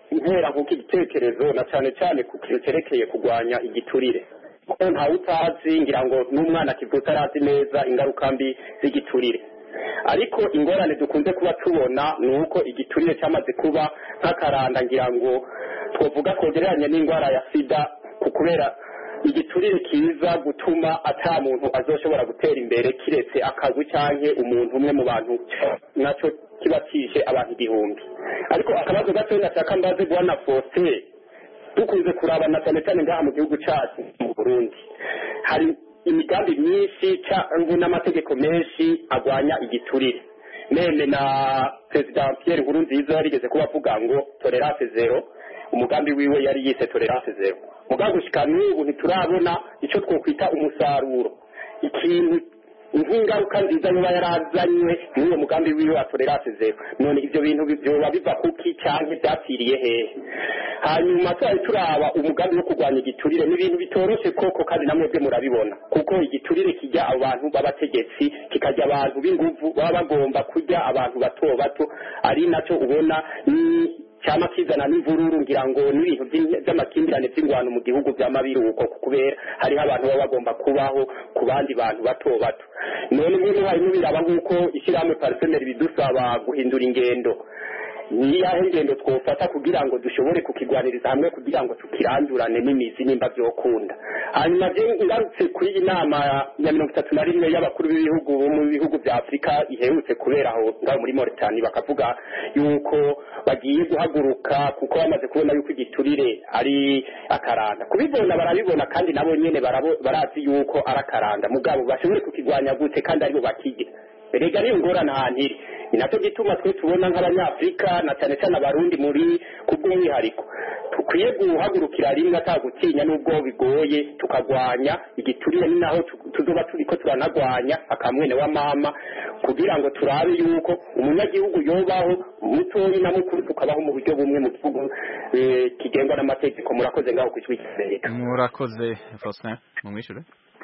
intera nk'uko igitekerezo na cyane cyane ku kintu cyerekeye kurwanya igiturire kuko ntawe utazi ngira ngo n'umwana akivutse arazi neza ingaruka mbi z'igiturire ariko ingorane dukunze kuba tubona ni uko igiturire cyamaze kuba nk'akaranda ngira ngo twavuga kogereranya n'indwara ya sida kubera igiturire kiza gutuma ata muntu azoshobora gutera imbere kiretse akagwi cyangwa umuntu umwe mu bantu nacyo kiba kishe abantu igihumbi ariko akabazo gato nashaka mbaze bwana Faustin dukunze kurabana cyane cyane ngaha mu gihugu cyacu mu Burundi hari imigambi myinshi cyangwa n'amategeko menshi agwanya igiturire nene na President Pierre Nkurunziza yarigeze kuba avuga ngo tolerance zero umugambi wiwe yari yise tolerance zero mugambi ushika n'ubu ntiturabona icyo twokwita umusaruro ikintu ingaruka nziza niba yarazanywe n'uwo mugambi wiwe wa tolerance zero none ivyo bintu byoba biva kuki cyangwa byapfiriye hehe hanyuma twari turaba umugambi wo kurwanya igiturire n'ibintu bitoroshe koko kandi namwebwe murabibona kuko igiturire kijya abantu b'abategetsi kikajya abantu b'inguvu baba bagomba kujya abantu bato bato ari nacyo ubona ni cyama kizana n'imvururu ngira ngo n'ibintu by'amakimbirane by'ingwano mu gihugu by'amabiruko kubera hariho abantu baba bagomba kubaho ku bandi bantu bato bato none nk'ubu harimo biraba nk'uko ishyirahamwe Parfumeri bidusaba guhindura ingendo niyahe ngendo twofata kugira ngo dushobore kukigwaniriza hamwe kugira ngo tukirandurane n'imizi nimba byokunda hanyuma je ngarutse kuri iyi nama ya mirongo itatu na rimwe y'abakuru b'ibihugu bo mu bihugu bya Afurika iherutse kubera aho ngaho muri Mauritania bakavuga yuko bagiye guhaguruka kuko bamaze kubona yuko igiturire ari akaranda kubibona barabibona kandi nabo nyene barazi yuko ari akaranda mugabo bashobore kukigwanya gute kandi aribo bakige erega niyo ngorane ahantu iri ni nacyo gituma twe tubona nk'abanyafurika na cyane cyane abarundi muri kubw'umwihariko tukwiye guhagurukira rimwe atagutinya n'ubwo bigoye tukagwanya igiturire ni naho tuzoba turiko turanagwanya akamwene wa mama kugira ngo turabe yuko umunyagihugu yobaho mutoyi na mukuru tukabaho mu buryo bumwe mu gihugu kigengwa n'amategeko murakoze ngaho ku ijwi ry'Amerika murakoze Faustin mumwishure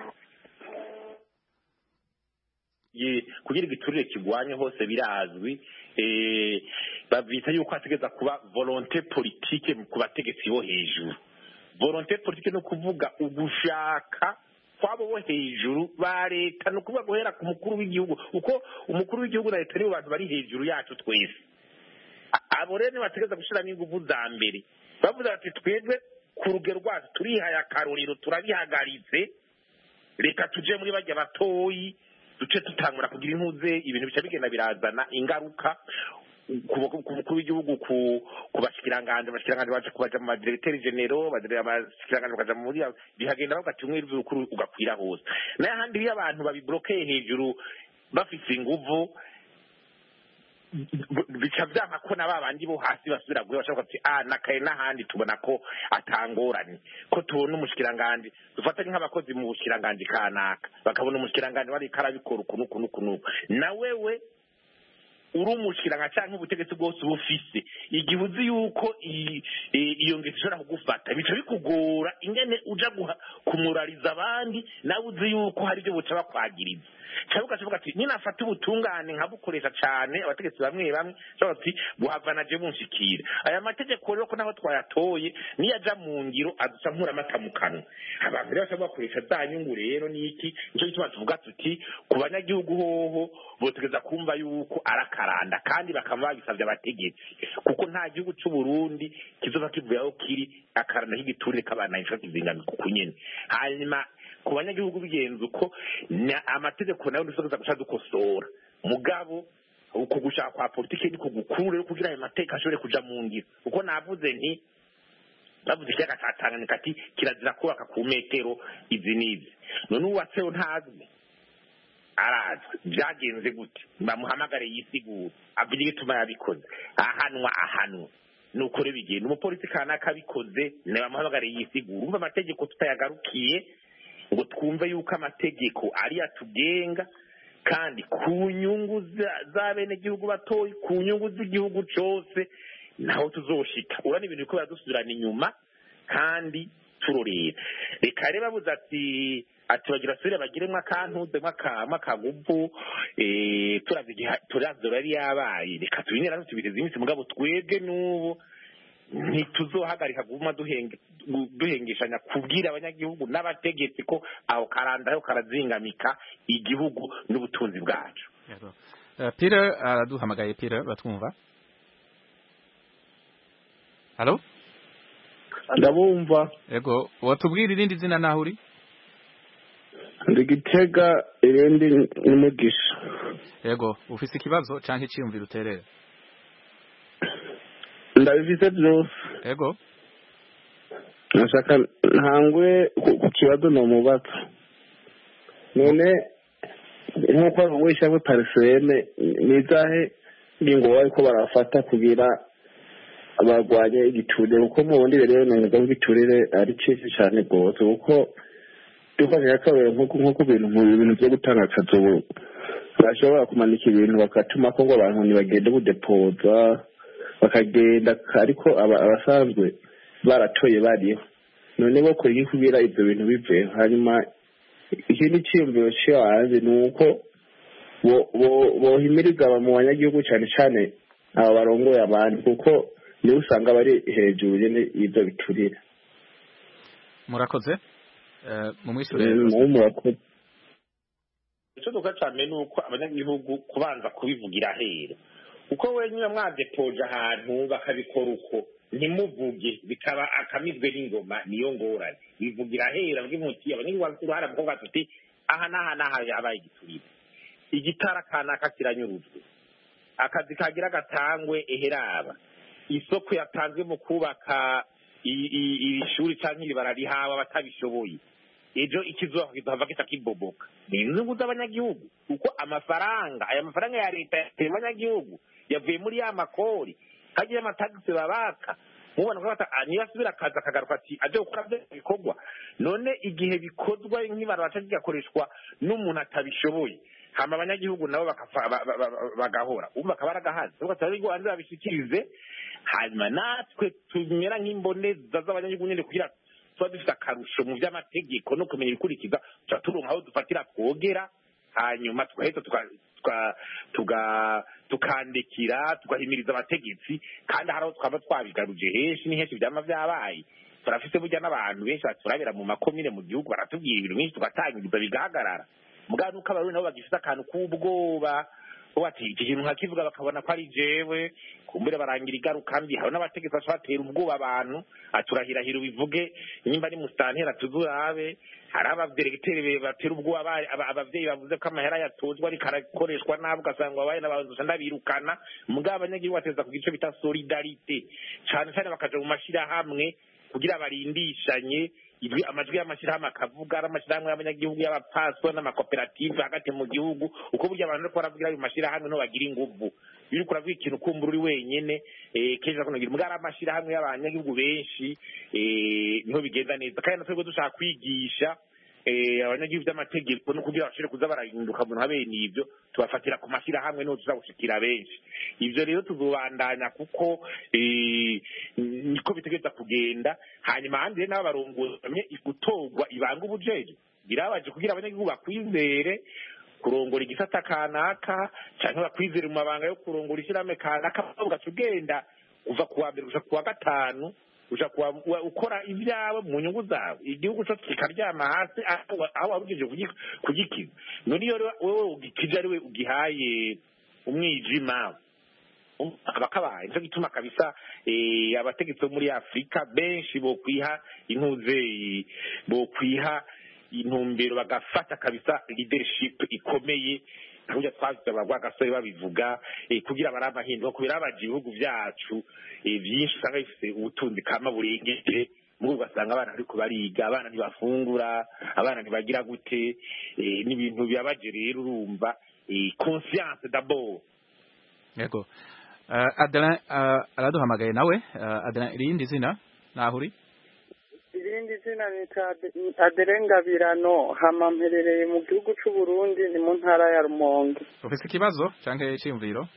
kugira igiturire kigwanye hose birazwi bavyita yuko hategeza kuba volonté politique ku bategetsi bo hejuru volonté politique no kuvuga ugushaka kwabo bo hejuru ba leta no kuvuga guhera ku mukuru w'igihugu uko umukuru w'igihugu na leta nibo bantu bari hejuru yacu twese abo rero bategeza gushiramo ingufu za mbere bavuze ati twebwe ku rugero rwacu turihaye akarorero turabihagaritse reka tuje muri bajya batoyi duce tutangura kugira impuze ibintu bica bigenda birazana ingaruka ku mukuru w'igihugu ku bashikiranganje bashikiranganje baje kubaja mu madirecteur general abashikiranganje bakaja muri bihagenda bagati umwe rw'ukuru ugakwira hose naye handi iyo abantu babiblokeye hejuru bafise inguvu bica vyama ko nababandi bo hasi basubira guhe bashaka ati ah nakaye n'ahandi tubona ko atangoranye ko tubona umushikiranganje dufatanye nk'abakozi mu bushikiranganje kanaka bakabona umushikiranganje bari karabikora ukuntu ukuntu ukuntu na wewe uri umushikiranga canke ubutegetsi bwose bufise igihe uzi yuko iyo ngeso ishobora kugufata bica bikugora ingene uja kumurariza abandi nawe uzi yuko hari ibyo buca bakwagiriza cyangwa ukavuga ati ninafata ubutungane nkabukoresha cyane abategetsi bamwe bamwe cyangwa ati buhavana je bunshikira aya mategeko rero ko naho twayatoye niyaja mu ngiro aduca nkura amata mu kanwa abantu rero bashobora bakoresha za nyungu rero niki nico gituma tuvuga tuti ku banyagihugu hoho botegeza kumva yuko arakaranda kandi bakaba babisabye abategetsi kuko nta gihugu cy'u Burundi kizoza kivuyeho kiri akaranda h'igiturire kabana ico kizingana kunyene hanyuma ku banyagihugu bigenza uko amategeko nayo dusoza gushaka dukosora mugabo uko gushaka kwa politike ni kugukure kugira ayo mateka ashobore kuja mu ngiro uko navuze nti bavuze ikiyaga ca Tanganyika ati kirazira kubaka ku metero izi n'izi none uwatseho ntazwi arazwi byagenze gute bamuhamagare yisigura avuga igituma yabikoze ahanwa ahanwa nuko rero bigenda umupolisi kanaka abikoze nabamuhamagare yisigura umva amategeko tutayagarukiye ngo twumve yuko amategeko ari atugenga kandi ku nyungu za bene gihugu batoyi ku nyungu z'igihugu cyose naho tuzoshika urani ibintu biko biradusubirana inyuma kandi turorera reka rero babuze ati ati bagira sure bagiremwe akantuze mwakama kagubu eh turavye turavye yari yabaye reka tubinira tubiteze iminsi mugabo twebwe nubu ntituzohagarika guma duhengeshanya kubwira abanyagihugu n'abategetsi ko aho karandayo karazingamika igihugu n'ubutunzi bwacu. Peter araduhamagaye. Peter batwumva? Halo? Ndabumva. Yego, watubwira irindi zina naho uri? Ndi Gitega, irindi ni Mugisha. Yego, ufise ikibazo canke iciyumviro uterera? Ndabifise byose. Yego. Nashaka ntangwe ku kibazo no mubaza. None nkuko wisha we parsene nizahe ngingo bariko barafata kugira abagwanye igiturire uko mubundi rero neza igiturire ari cyiza cyane gose uko dufashe yakabera nkuko nkuko ibintu mu bintu byo gutanga akazo bashobora kumanika ibintu bakatuma ko ngo abantu ntibagende budepoza bakagenda ariko abasanzwe baratoye bariho none bo ko kugira ibyo bintu bive hanyuma ikindi cyiyumviro cyaje nuko bo bo bohimiriza mu banyagihugu cyane cyane aba barongoye abantu kuko niwe usanga bari hejuru nyene ibyo biturira. Murakoze mu mwishure murakoze. Ico duka cyane nuko abanyagihugu kubanza kubivugira hera uko wenyine mwadepoje ahantu bakabikora uko ntimuvuge bikaba akamizwe n'ingoma niyo ngorane bivugira hera bw'umuti abanyagihugu uruhara mukobwa tuti aha naha naha yabaye igiturire igitara kanaka kiranyurujwe akazi kagira gatangwe eheraba isoko yatanzwe mu kubaka ishuri cyangwa bararihawe batabishoboye ejo ikizoha kizava kitakiboboka ni inyungu z'abanyagihugu kuko amafaranga aya mafaranga ya leta y'abanyagihugu yavuye muri ya makori kagiye amatagisi babaka mubona ko bata niyasubira akaza akagaruka ati aje gukora byo bikorwa none igihe bikozwa nk'ibarabaca gikoreshwa n'umuntu atabishoboye hama abanyagihugu nabo bagahora umva kabaragahaze uko tari Rwanda babishikirize hanyuma natwe tumera nk'imboneza z'abanyagihugu nyene kugira tuba dufite akarusho mu by'amategeko no kumenya ibikurikiza tuba turonka aho dufatira twogera hanyuma tugahita tukandikira tugahimiriza abategetsi kandi hari aho twaba twabigaruje henshi ni henshi byama byabaye turafite burya n'abantu benshi baturabira mu makomine mu gihugu baratubwira ibintu byinshi tugatangiriza bigahagarara mugabo nuko abarundi nabo bagifite akantu k'ubwoba bati iki kintu nkakivuga bakabona ko ari jewe kumbure barangira igaruka mbi hari n'abategetsi batera ubwoba abantu aturahirahira bivuge nimba ari mustantera tuzurabe hari abavyeregiteri batera ubwoba abavyeyi bavuze ko amahera yatozwa ari karakoreshwa nabwo ugasanga abaye n'abantu ndabirukana mugabo abanyagihugu bateza ku gice bita solidarite cyane cyane bakaja mu mashira hamwe kugira barindishanye ibi amajwi y'amashirahamwe akavuga ari amashirahamwe y'abanyagihugu y'abapaso n'amakoperative hagati mu gihugu uko burya abantu ko baravugira ayo mashirahamwe no bagira inguvu biri kuravuga ikintu kumbura uri wenyene eh keje ko nagira mugara amashirahamwe y'abanyagihugu benshi eh niho bigenda neza kandi natwe dushaka kwigisha eh abanyagihugu by'amategeko no kugira bashire kuza barahinduka mu habe nivyo tubafatira ku mashirahamwe no tuzagushikira benshi ivyo rero tuzobandanya kuko eh niko bitegeza kugenda hanyuma handi n'aba barongozamye igutogwa ibanga ubujeje birabaje kugira abanyagihugu bakwizere kurongora igisata kanaka cyangwa bakwizere mu mabanga yo kurongora ishirame kanaka ugacugenda uva kuwa mbere gushaka kuwa gatanu uja kuwa ukora ibyawe mu nyungu zawe igihugu cyo kikaryama hasi aho warugeje kugikiza none iyo wewe ugikije ari we ugihaye umwijima abakabaye cyo gituma kabisa eh abategetsi muri Afrika benshi bo kwiha intuze bo kwiha intumbero bagafata kabisa leadership ikomeye kuja twafite abagwa gasore babivuga eh kugira baramahindo kubira abagihugu byacu eh byinshi sanga ifite ubutunzi kama burengeje muri ugasanga abana ariko bariga abana ntibafungura abana ntibagira gute eh n'ibintu byabaje rero urumva eh conscience d'abord. Yego uh, Adrien uh, araduhamagaye nawe uh, Adrien irindi zina nahuri irindi zina ni Aderenga Birano hama mperereye mu gihugu cy'u Burundi ni mu ntara ya Rumonge. Ufite ikibazo canke cyimviro?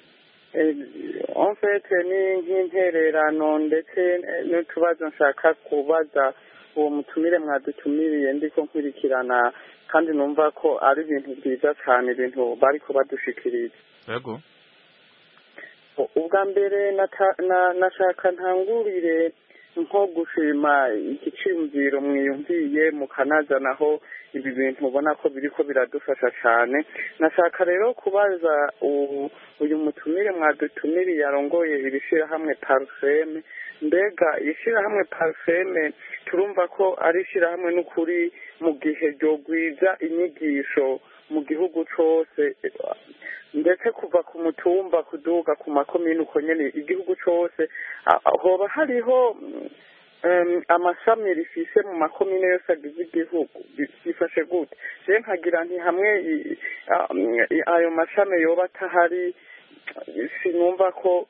Eh en fait ni nk'intererano ndetse n'utubazo nshaka kubaza uwo mutumire mwadutumiriye ndiko nkurikirana kandi numva ko ari ibintu byiza cyane ibintu bariko badushikiriza. Yego. ubwa mbere nashaka ntangurire nko gushima iki cyumviro mwiyumviye mukanazanaho ibi bintu ubona ko biriko biradufasha cyane. Nashaka rero kubaza uyu mutumire mwadutumiriye yarongoye iri shirahamwe Parfeme, mbega ishirahamwe Parfeme turumva ko ari ishirahamwe n'ukuri mu gihe ryogwiza inyigisho mu gihugu cose, ndetse kuva ku mutumba kuduga ku makomine uko nyene igihugu cose, hoba hariho um, amashami rifise mu makomine yose agize igihugu bifashe gute? Je nkagira nti hamwe ayo mashami yoba atahari sinumva ko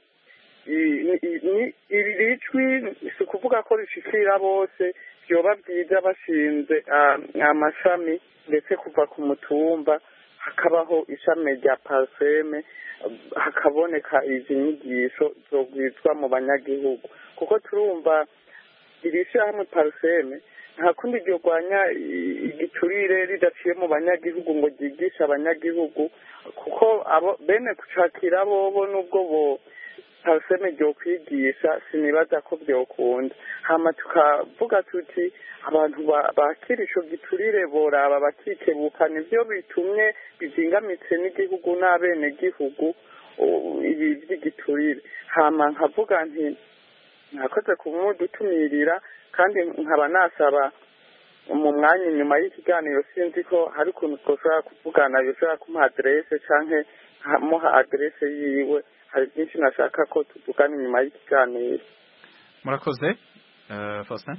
iri rijwi si ukuvuga ko rishikira bose, vyoba byiza bashinze amashami ndetse kuva ku mutumba hakabaho ishami rya Parfeme, hakaboneka izi nyigisho zogwizwa mu banyagihugu, kuko turumva iri shyirahamwe Parfeme nta kundi ryogwanya igiturire ridaciye mu banyagihugu ngo ryigishe abanyagihugu, kuko abo bene kucakira bobo nubwo bo Parfeme ryo kwigisha sinibaza ko byokunda. Hama tukavuga tuti abantu bakira ico giturire boraba bakikebuka, nivyo bitumye bizingamitse n'igihugu n'abene gihugu ibi by'igiturire. Hama nkavuga nti nakoze kumudutumirira, kandi nkaba nasaba mu mwanya nyuma y'ikiganiro sinzi ko hari ukuntu twoshobora kuvugana, yoshobora kumuha adresse canke muha adresse yiwe. Hari byinshi nashaka ko tuvugana inyuma y'ikiganiro. Murakoze. Uh, Faustin?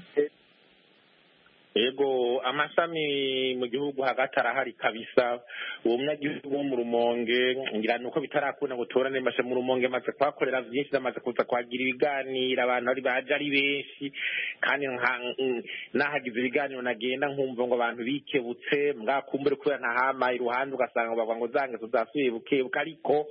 Ego amashami mu gihugu hagati arahari kabisa. Uwo munyagihugu wo mu Rumonge ngira nuko bitarakunda ngo torane mashe mu Rumonge maze kwakorera byinshi, amaze kuza kwagira ibiganiro, abantu ari baje ari benshi, kandi nahagize ibiganiro nagenda nkumva ngo abantu bikebutse mwakumbure kubera ntahama iruhande ugasanga bavuga ngo zange tuzasuye bukebuka, ariko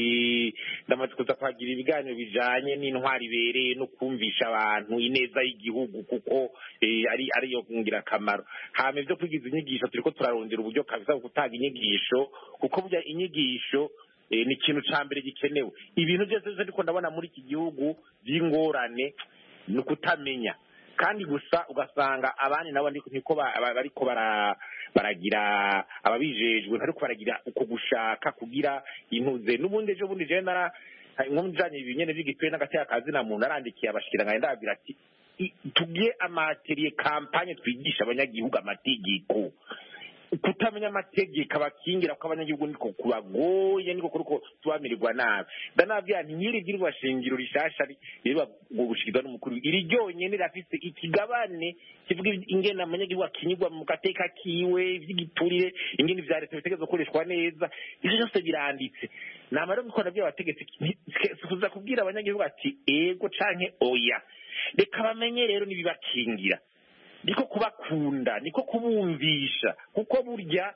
eh ndamaze kuza kwagira ibiganiro bijanye n'intwari bereye no kumvisha abantu ineza y'igihugu, kuko eh ari ariyo akamaro. Hama ivyo kwigiza inyigisho turiko turarondera uburyo kabisa gutanga inyigisho, kuko burya inyigisho e, ni ikintu ca mbere gikenewe. Ibintu byose byose ndiko ndabona muri iki gihugu by'ingorane ni ukutamenya, kandi gusa ugasanga abandi nabo niko bariko bara baragira ababijejwe ariko baragira uko gushaka kugira intuze. N'ubundi ejo bundi je nara nkumujanye ibinyene by'igitwe n'agateka kazi na muntu arandikiye abashikira ngaye ndabwira ati tugiye amateriye kampanye twigisha abanyagihugu amategeko. Kutamenya amategeko abakingira ko abanyagihugu niko kubagoye, niko kuruko tubamirirwa nabi. Ndanabwira nti nyiri girwa shingiro rishasha riba gushikizwa n'umukuru iri ryonye nirafise ikigabane kivuga ingena abanyagihugu akinyirwa mu gateka kiwe vy'igiturire, ingene vya leta bitegezwe gukoreshwa neza. Ivyo byose biranditse. Namara mukora by'abategetsi kuza kubwira abanyagihugu ati ego canke oya. Reka bamenye rero nibibakingira, niko kubakunda, niko kubumvisha, kuko burya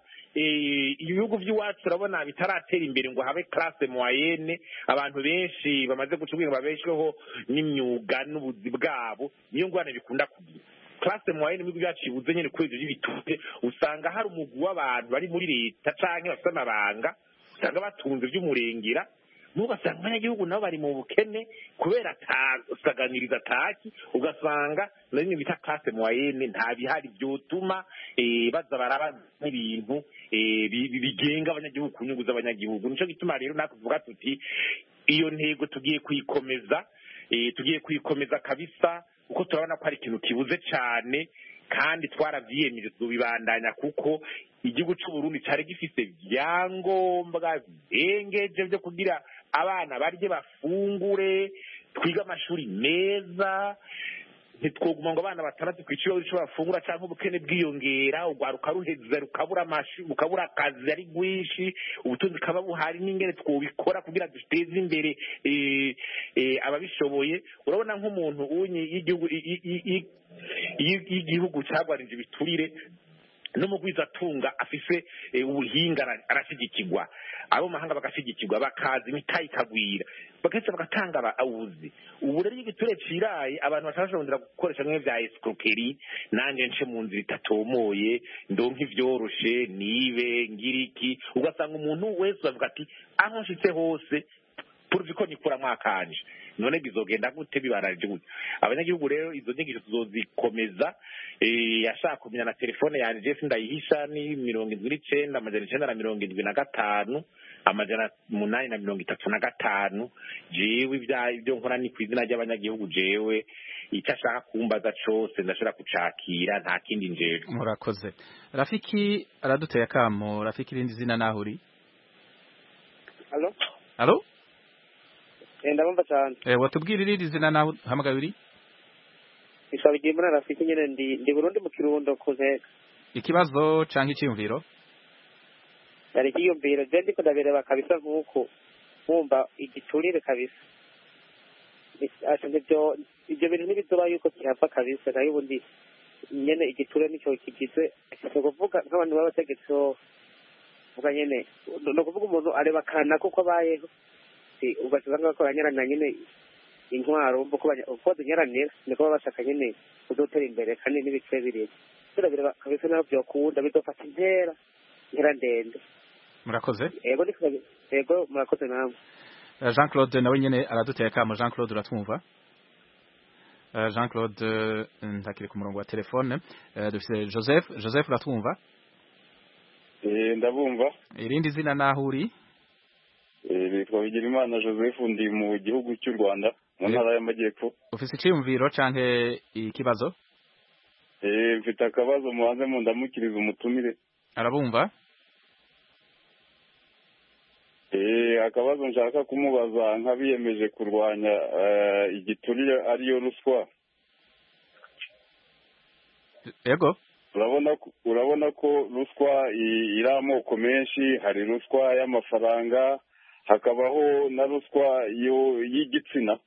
ibihugu by'iwacu urabona bitaratera imbere ngo habe classe moyenne, abantu benshi bamaze gucubwira babeshweho n'imyuga n'ubuzi bwabo, niyo ngwane bikunda kugira. Classe moyenne mu byacu ibuze nyene kwezi y'ibituze, usanga hari umugwi w'abantu bari muri leta canke bafite amabanga, usanga batunze by'umurengera, nugasanga abanyagihugu nabo bari mu bukene kubera atasaganiriza taki, ugasanga nari bita classe moyenne nta bihari byotuma eh baza baraba n'ibintu eh bigenga abanyagihugu kunyuguza abanyagihugu. Nico gituma rero nakuvuga tuti iyo ntego tugiye kuyikomeza, eh tugiye kuyikomeza kabisa, uko turabona ko ari ikintu kibuze cyane, kandi twaravyiyemeje tubibandanya, kuko igihugu cy'u Burundi cyari gifise byangombwa birengeje byo kugira abana barye bafungure, twiga amashuri meza, ntitwoguma ngo abana batandatu kwiciro ico bafungura cyangwa ubukene bwiyongera, ugwaruka ruheza rukabura amashi ukabura akazi ari gwishi, ubutunzi kaba buhari n'ingene twobikora kugira duteze imbere eh eh ababishoboye. Urabona nk'umuntu unyi y'igihugu y'igihugu cyagwarinje ibiturire n'umugwiza atunga afise ubuhinga arashigikirwa, abo mahanga bagashigikirwa, bakazi imitayi kagwira, bagaca bagatanga abawuzi. Ubu rero igiture ciraye abantu batashobora gukoresha mwe vya escroquerie, nanje nce mu nzira itatomoye ndonka ivyoroshe nibe ngiriki, ugasanga umuntu wese avuga ati aho nshitse hose puruvi ko nikura mwakanje none bizogenda gute bibararije gute abanyagihugu rero izo nyigisho tuzozikomeza yashaka kumenya na telefone yanjye je sindayihisha ni mirongo indwi n'icenda amajana icenda na mirongo indwi na gatanu amajana munani na mirongo itatu na gatanu jewe ibyo nkora ni kw'izina ry'abanyagihugu jewe icyo ashaka kumbaza cose ndashobora kucakira nta kindi njejwe. Murakoze. Rafiki araduteye akamo. Rafiki irindi zina naho uri? Allo? Allo? Eh ndabumva cyane. Eh watubwira irindi zina naho hamagaye uri? Isaba igimana Rafiki nyene ndi ndi Burundi mu Kirundo kuze. Ikibazo canke icyumviro? Yari kiyumviro je ndiko ndabireba kabisa nkuko mwumva igiturire kabisa. Asa n'ibyo ibyo bintu n'ibizoba yuko kihava kabisa nayo ubundi nyene igiture nicyo kigize cyo kuvuga nk'abantu b'abategetsi vuga nyene no kuvuga umuntu areba kana kuko abayeho si ugasanga ko banyarana nyene intwaro umva ko uko banyaranira niko babashaka nyene kuzotera imbere kandi n'ibice birere turabira kabisa naho byokunda bizofata intera intera ndende. Murakoze. Ego niko ego murakoze namwe. Jean Claude nawe nyene araduteye akamo. Jean Claude uratwumva? Jean Claude ntakiri ku murongo wa telefone. Dufite Joseph. Joseph uratwumva? Eh ndabumva. Irindi zina naho uri? Eh bitwa Bigirimana Joseph ndi mu gihugu cy'u Rwanda mu ntara y'Amajyepfo. Ufite icyumviro canke ikibazo? Eh mfite akabazo mubanze mu ndamukiriza umutumire. Arabumva? Eh akabazo nshaka kumubaza nkabiyemeje kurwanya igiturire ariyo ruswa. Yego. Urabona urabona ko ruswa iri amoko menshi, hari ruswa y'amafaranga, hakabaho na ruswa y'igitsina.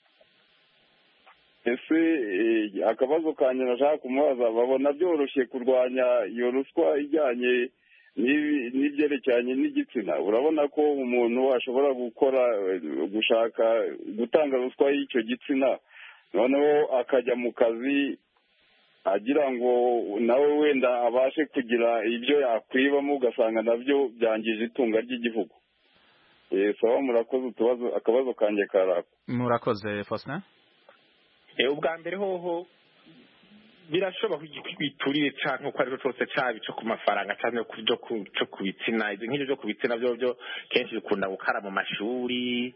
Ese akabazo kanye nashaka kumubaza babona byoroshye kurwanya iyo ruswa ijyanye n'ibyerekeranye n'igitsina. Urabona ko umuntu ashobora gukora gushaka gutanga ruswa y'icyo gitsina noneho akajya mu kazi agira ngo nawe wenda abashe kugira ibyo yakwibamo ugasanga nabyo byangije itunga ry'igihugu. Saba murakoze utubazo akabazo kanjye karako. Murakoze Faustin. Ubwa mbere hoho birashoboka igiturire cyane uko ari cyose cyabi cyo ku mafaranga cyane cyo ku bitsina. Ibyo nk'ibyo byo ku bitsina byo byo kenshi bikunda gukara mu mashuri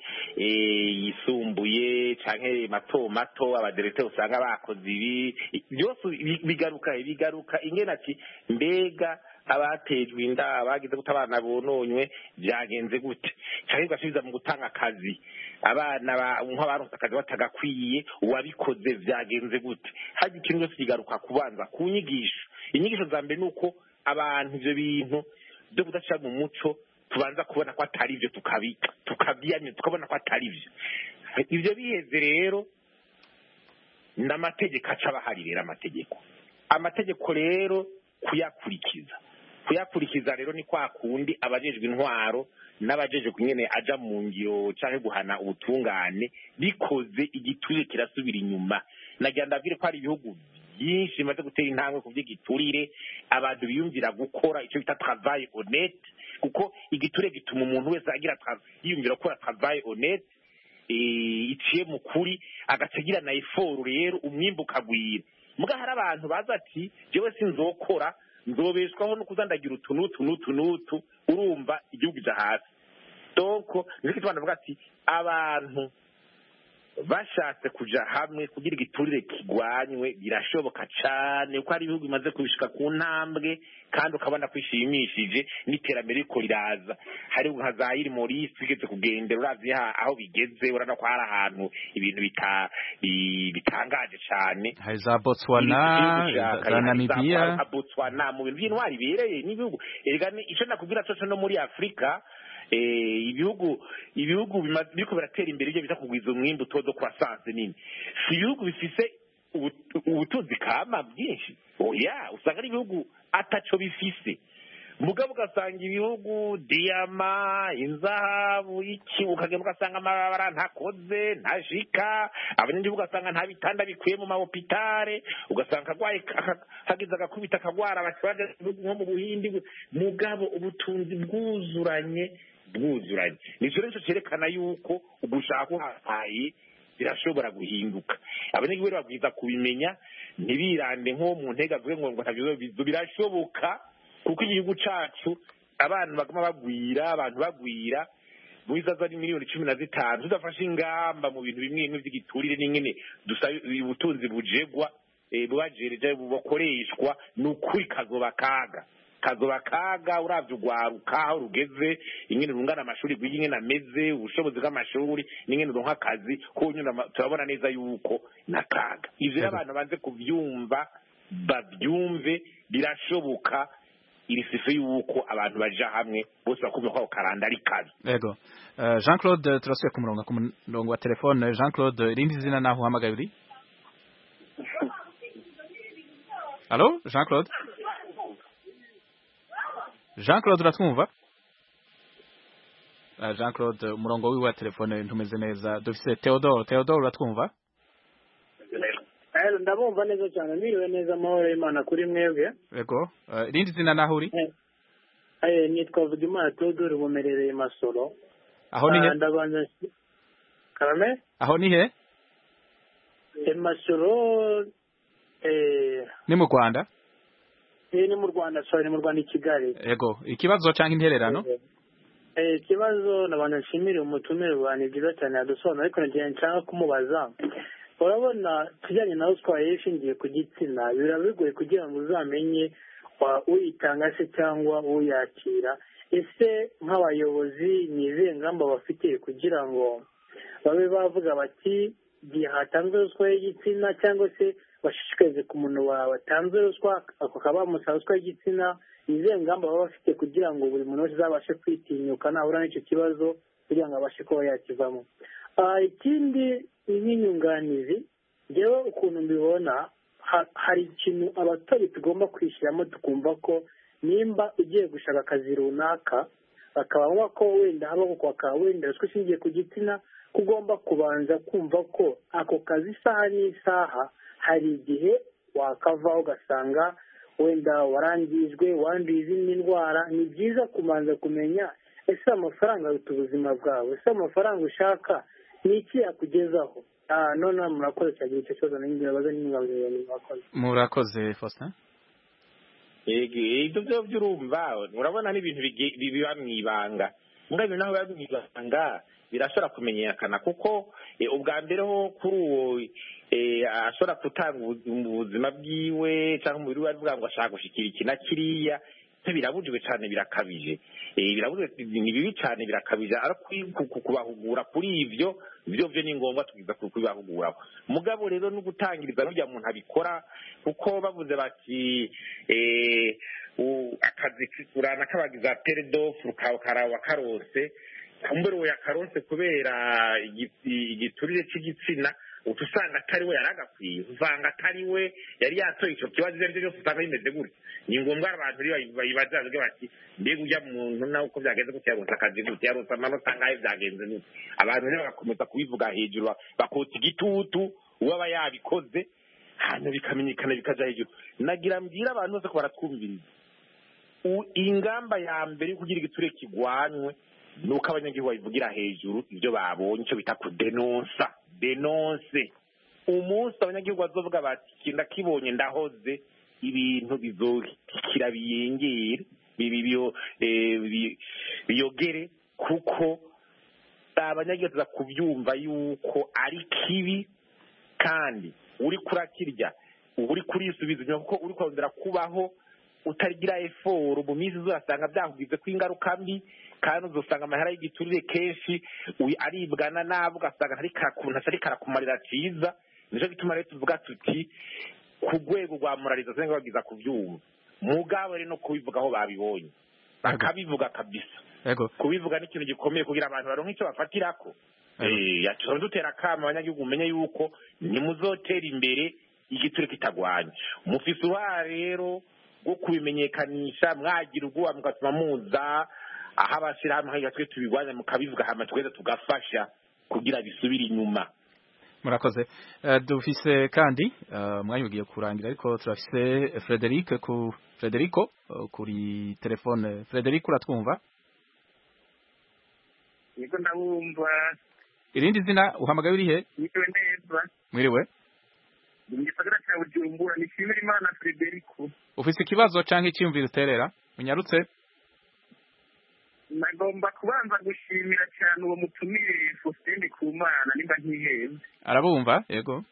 yisumbuye cyane mato mato abaderete usanga bakoze ibi byose bigaruka bigaruka ingena ati mbega abatejwe inda abagize gute abana bononywe byagenze gute cyane gasubiza mu gutanga akazi abana nk'abaronse akazi batagakwiye uwabikoze byagenze gute haje ikintu cyose kigaruka kubanza ku nyigisho. Inyigisho za mbere nuko abantu ibyo bintu byo kudashira mu muco tubanza kubona ko atari byo tukabika tukabyanye tukabona ko atari byo. Ibyo biheze rero n'amategeko acabahari rero amategeko amategeko rero kuyakurikiza kuyakurikiza rero ni kwa kundi abajejwe intwaro n'abajeje kunyene aja mu ngiro canke guhana ubutungane bikoze igiturire kirasubira inyuma. Nagira ndabwire ko hari ibihugu byinshi bimaze gutera intambwe ku by'igiturire abantu biyumvira gukora icyo bita travail honnête kuko igiturire gituma umuntu wese agira yiyumvira gukora travail honnête iciye mu kuri agacagira na effort rero umwimbu kagwira. Muga hari abantu baza ati jewe sinzokora nzobeshwaho no kuzandagira utunutu nutu nutu urumva igihugu cya hasi. Doko niko twandavuga ati abantu bashatse kuja hamwe kugira igiturire kigwanywe birashoboka cyane uko ari ibihugu bimaze kubishika ku ntambwe kandi ukabona kwishimishije n'iterambere riko riraza. Hari nka Zaire Maurice bigeze kugendera uravye aho bigeze urana ko hari ahantu ibintu bita bitangaje cyane. Hari za Botswana za Namibia Botswana mu bintu by'intwari bereye n'ibihugu erega ico nakubwira cyo no muri Afrika eh ibihugu ibihugu biriko biratera imbere ibyo bita kugwiza umwimbu todo croissance nini. Si ibihugu bifise ubutunzi kama byinshi oya usanga ari ibihugu ataco bifise mugabo ugasanga ibihugu diyama inzahabu iki ukagenda ugasanga amabara ntakoze ntashika abanyagihugu ugasanga nta bitanda bikwiye mu mahopitale ugasanga akagwaye hagize agakubita akagwara abaturage nko mu buhindi mugabo ubutunzi bwuzuranye bwuzuranye nicyo rero cyerekana yuko ugushaka uhahaye birashobora guhinduka abanyagihugu babwiza kubimenya ntibirande nko mu ntega avuge ngo ngo ntabyo birashoboka kuko igihugu cacu abantu baguma bagwira abantu bagwira mu izaza ni miliyoni cumi na zitanu tudafashe ingamba mu bintu bimwe bimwe by'igiturire n'ingene dusaba ubutunzi bujegwa bubajereje bukoreshwa n'ukuri kazoba kaga kazoba kaga uravye ugwaruka aho rugeze ingene rungana amashuri gwiga ingene ameze ubushobozi bw'amashuri n'ingene uronka akazi ko nyuma turabona neza yuko nakaga ivyo abantu banze kuvyumva bavyumve birashoboka iri sife yuko abantu baja hamwe bose bakumva ko karanda ari kabi yego uh, Jean Claude turasuye ku murongo ku murongo wa telefone Jean Claude irindi zina naho uhamagaye uri Allo Jean Claude Jean Claude uratwumva uh, Jean Claude umurongo wiwe wa telefone ntumeze neza dufise Theodore Theodore uratwumva Ero ndabumva neza cyane miriwe neza amahoro y'Imana kuri mwebwe yego uh, irindi zina naho uri eh nitwa Vugimana Theodore bumerereye Masoro aho ni he ndabanza Karame aho ni he e Masoro eh ni mu Rwanda eh ni mu Rwanda sorry ni mu Rwanda i Kigali yego ikibazo canke intererano eh ikibazo nabanza nshimire umutumire bwane byiza cyane yadusobanura ariko nagiye nshaka kumubaza urabona kijyanye na ruswa yishingiye ku gitsina birabigoye kugira ngo uzamenye uyitanga se cyangwa uyakira ese nk'abayobozi ni izihe ngamba bafite kugira ngo babe bavuga bati igihe hatanzwe ruswa y'igitsina cyangwa se bashishikarize ku muntu watanze ruswa ako kaba bamusaba ruswa y'igitsina ni izihe ngamba baba bafite kugira ngo buri muntu wese azabashe kwitinyuka nahura n'icyo kibazo kugira ngo abashe kuba yakivamo ikindi nk'inyunganizi njyewe ukuntu mbibona hari ikintu abatori tugomba kwishyiramo tukumva ko nimba ugiye gushaka akazi runaka bakaba ko wenda habaho kwaka wenda ruswa ishingiye ku gitsina ko ugomba kubanza kumva ko ako kazi isaha n'isaha hari igihe wakavaho ugasanga wenda warangijwe wanduye izindi ndwara ni byiza kubanza kumenya ese amafaranga aruta ubuzima bwawe ese amafaranga ushaka ni iki yakugezaho none murakoze cyane icyo kibazo n'ingira baza n'ingabire murakoze murakoze Faustin yego ibyo byo byurumva urabona n'ibintu biba mwibanga mbwa ibintu naho biba mwibanga birashobora kumenyekana kuko ubwa mbere ho kuri uwo ashobora gutanga ubuzima bwiwe cyangwa umubiri we avuga ngo ashaka gushikira iki na kiriya birabujijwe cyane birakabije birabujijwe ni bibi cyane birakabije ariko kubahugura kuri ivyo byo byo ni ngombwa tugiza kubahuguraho mugabo rero no gutangiriza n'ujya muntu abikora kuko bavuze bati eh akazi kurana kabagiza peredofu karawa karose kumbere we yakarose kubera igiturire cy'igitsina utusanga atari we yaragakwiye usanga atari we yari yatoye icyo kibazo ibyo aribyo byose usanga bimeze gutya ni ngombwa abantu bayibaza bati mbega ujya muntu nawe uko byagenze gutya yaronse akazi gutya yaronse amanota angahe byagenze gutya abantu rero bagakomeza kubivuga hejuru bakotsa igitutu uwaba yabikoze hanyuma bikamenyekana bikaja hejuru nagira mbwira abantu bose ko baratwumviriza ingamba ya mbere yo kugira igiturire kigwanywe nuko abanyagihugu babivugira hejuru ibyo babonye icyo bita kudenonsa denonse umunsi abanyagihugu bazovuga bati kinda kibonye ndahoze ibintu bizokira biyengere biyogere kuko abanyagihugu baza kubyumva yuko ari kibi kandi uri kurakirya uri kurisubiza inyuma kuko uri kongera kubaho utagira eforo mu minsi uzasanga byahugize ko ingaruka mbi kandi uzasanga amahera y'igiturire kenshi aribwana nabo ugasanga ntari karakumarira cyiza nicyo gituma rero tuvuga tuti ku rwego rwa moraliza cyangwa bagiza kubyumva mugabo rero no kubivuga aho babibonye bakabivuga kabisa kubivuga ni ikintu gikomeye kugira abantu baronke icyo bafatirako yatura dutera akamo abanyagihugu umenye yuko nimuzotera imbere igiturire kitagwanya mufise uruhara rero bwo kubimenyekanisha mwagira ubwoba mugatuma muza aho abashyirahamwe hariya twe tubirwanya mukabivuga hama tweza tugafasha kugira bisubire inyuma. Murakoze. Uh, dufise kandi uh, mwanya ugiye kurangira ariko turafise Frederic ku Frederico uh, kuri telefone. Frederic uratwumva? Niko ndabumva. Irindi zina uhamagaye uri he? Nitwe neza. Mwiriwe. Ngisagara cya Bujumbura nishimira Imana Frederico. Ufise ikibazo canke icyumviro uterera? Munyarutse? Nagomba kubanza gushimira cyane uwo mutumire Faustin Kumana nimba ntiheze. Arabumva yego.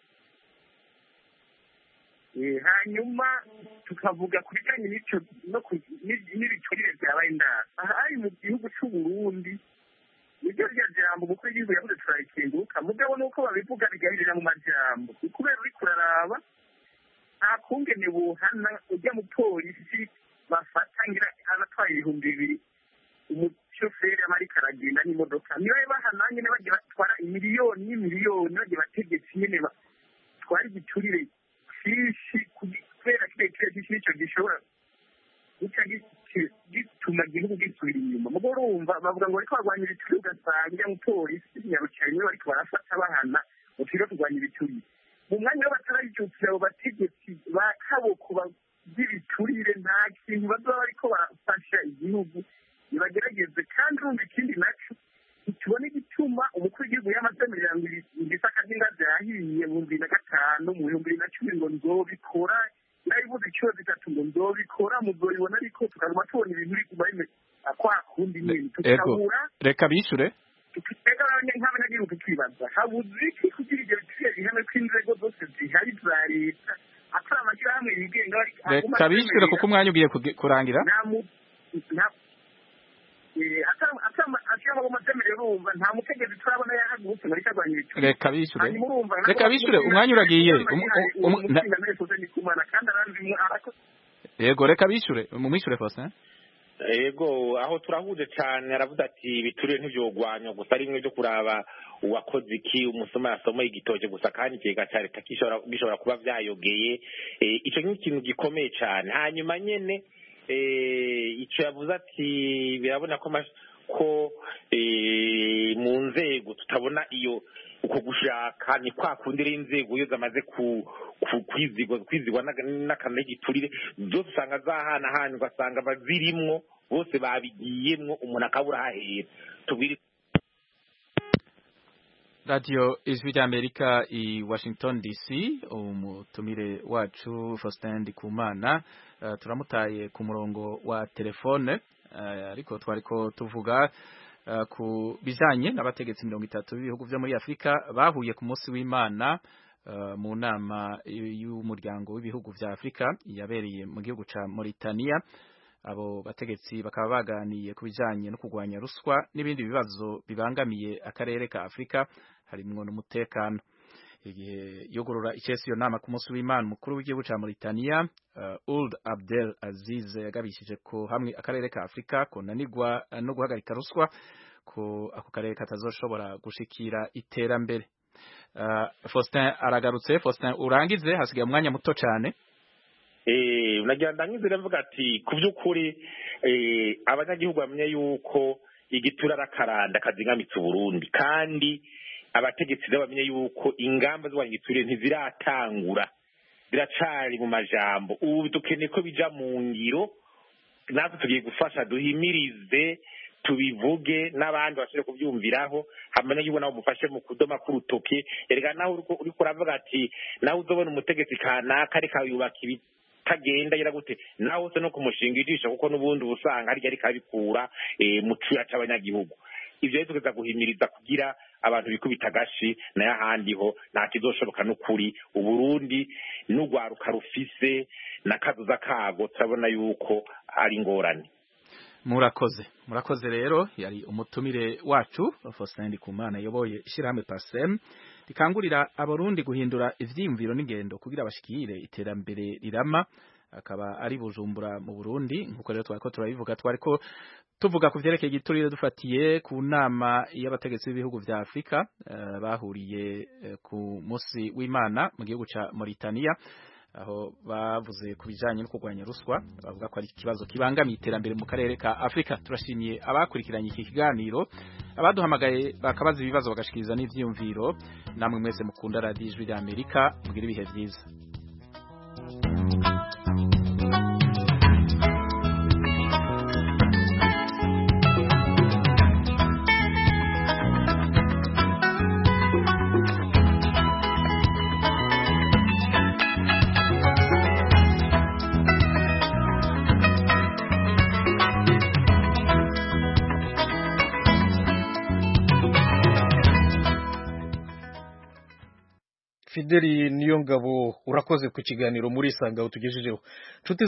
Eh hanyuma tukavuga ku bijyanye n'icyo no n'ibiturire byabaye ndasa. Aha mu gihugu cy'u Burundi ibyo rya jambo kuko igihugu yavuze turayikinduka mugabo nuko babivuga bigahirira mu majambo kubera uri kuraraba nta kungene buhana ujya mu polisi bafata ngira abatwaye ibihumbi bibiri umushoferi amarika aragenda n'imodoka niba bahananye bagiye batwara miliyoni n'imiliyoni bagiye bategetse nyine batwara igiturire cyinshi kubera kirekire cy'icyo gishobora guca gituma igihugu gisubira inyuma mugo urumva bavuga ngo ariko barwanya ibiturire ugasanga mu polisi nyarukira niba bariko barafata bahana utiriwe kurwanya ibiturire mu mwanya wo batarayijukira abo bategetsi ba kaboko by'ibiturire nta kintu bazaba bariko barafasha igihugu nibagerageze kandi urumva ikindi naco tubona igituma umukuru w'igihugu yamaze mirongo ibisaka by'ingazi yahiye mu bibiri na gatanu mu bihumbi bibiri na cumi ngo nzobikora naribuze ikibazo bitatu ngo nzobikora muzobibona ariko tukaguma tubona ibintu biri kuba kwa kundi nyine tukabura reka bishure tukitega nk'abanyagihugu tukibaza habuze iki kugira ibyo biturire bihame ko inzego zose zihari za leta atari amashyirahamwe yigenga reka bishure kuko umwanya ugiye kurangira nta mutegetsi turabona yahagurutse muri kagwanya ibiturire reka bishure reka bishure umwanya uragiye yego reka bishure mumwishure Faustin. Yego aho turahuje cyane aravuga ati biturire ntivyogwanywa gusa rimwe byo kuraba uwakoze iki umusoma yasoma igitoje gusa kandi ikigega cya leta gishobora gishobora kuba vyayogeye ico nk'ikintu gikomeye cyane hanyuma nyene eh ico yavuze ati birabona ko ko mu nzego tutabona iyo uko gushaka ni kwa kundira inzego iyo zamaze kwizigwa kwizigwa n'akamere giturire zose usanga zahana hano ugasanga bazirimwo bose babigiyemwo umuntu akabura hahera tubwire. Radio Ijwi ry'Amerika i Washington D C umutumire wacu Faustin Ndikumana uh, turamutaye ku murongo wa telefone uh, ariko twariko tuvuga uh, ku bijanye n'abategetsi mirongo itatu b'ibihugu vyo muri Afrika bahuye ku munsi w'Imana uh, mu nama y'umuryango w'ibihugu vya Afrika yabereye mu gihugu ca Mauritania. Abo bategetsi bakaba baganiye ku bijanye no kugwanya ruswa n'ibindi bibazo bibangamiye akarere ka Afrika harimwo n'umutekano. Igihe yogorora icesi yo nama ku munsi w'Imana mukuru w'igihugu ca Mauritania uh, Ould Abdel Aziz yagabishije ko hamwe akarere ka Afrika konanirwa uh, no guhagarika ruswa ko ako karere katazoshobora gushikira iterambere. Uh, Faustin aragarutse. Faustin urangize hasigaye umwanya muto cyane. Eh unagira ndangize ravuga ati kuvyukuri eh abanyagihugu bamenye yuko igitura rakaranda kazingamitse Burundi kandi abategetsi bamenye yuko ingamba z'wanya giturire ntiziratangura biracari mu majambo ubu dukeneye ko bija mu ngiro natwe tugiye gufasha duhimirize tubivuge n'abandi bashobora kubyumviraho hamanya yuko nawe mufashe mu kudoma k'urutoke erega naho uri kuravuga ati nawe uzobona umutegetsi kanaka ariko yubaka ibi tagenda yira gute naho se no kumushinga ijisho kuko nubundi usanga ari ari kabikura e, mu cuya c'abanyagihugu ivyo tugeza guhimiriza kugira abantu bikubita gashi na yahandi ho nta kizoshoboka n'ukuri uburundi n'ugwaruka rufise na kazuza kago turabona yuko ari ingorane. Murakoze murakoze rero yari umutumire wacu Faustin Ndikumana yoboye ishirahamwe Parsem rikangurira abarundi guhindura ivyiyumviro n'ingendo kugira abashikire iterambere rirama akaba ari Bujumbura mu Burundi nkuko rero twariko turabivuga twariko tuvuga ku vyerekeye igiturire dufatiye ku nama y'abategetsi b'ibihugu vya Afrika uh, bahuriye uh, ku musi w'Imana mu gihugu ca Mauritania aho bavuze ku bijanye no kurwanya ruswa bavuga ko ari ikibazo kibangamiye iterambere mu karere ka Afrika. Turashimiye abakurikiranye iki kiganiro, abaduhamagaye bakabaza ibibazo bagashikiriza n'ivyiyumviro. Namwe mwese mukunda Radio Ijwi rya Amerika, mugira ibihe byiza. Fideli Niyongabo urakoze ku kiganiro muri Isanga utugejejeho.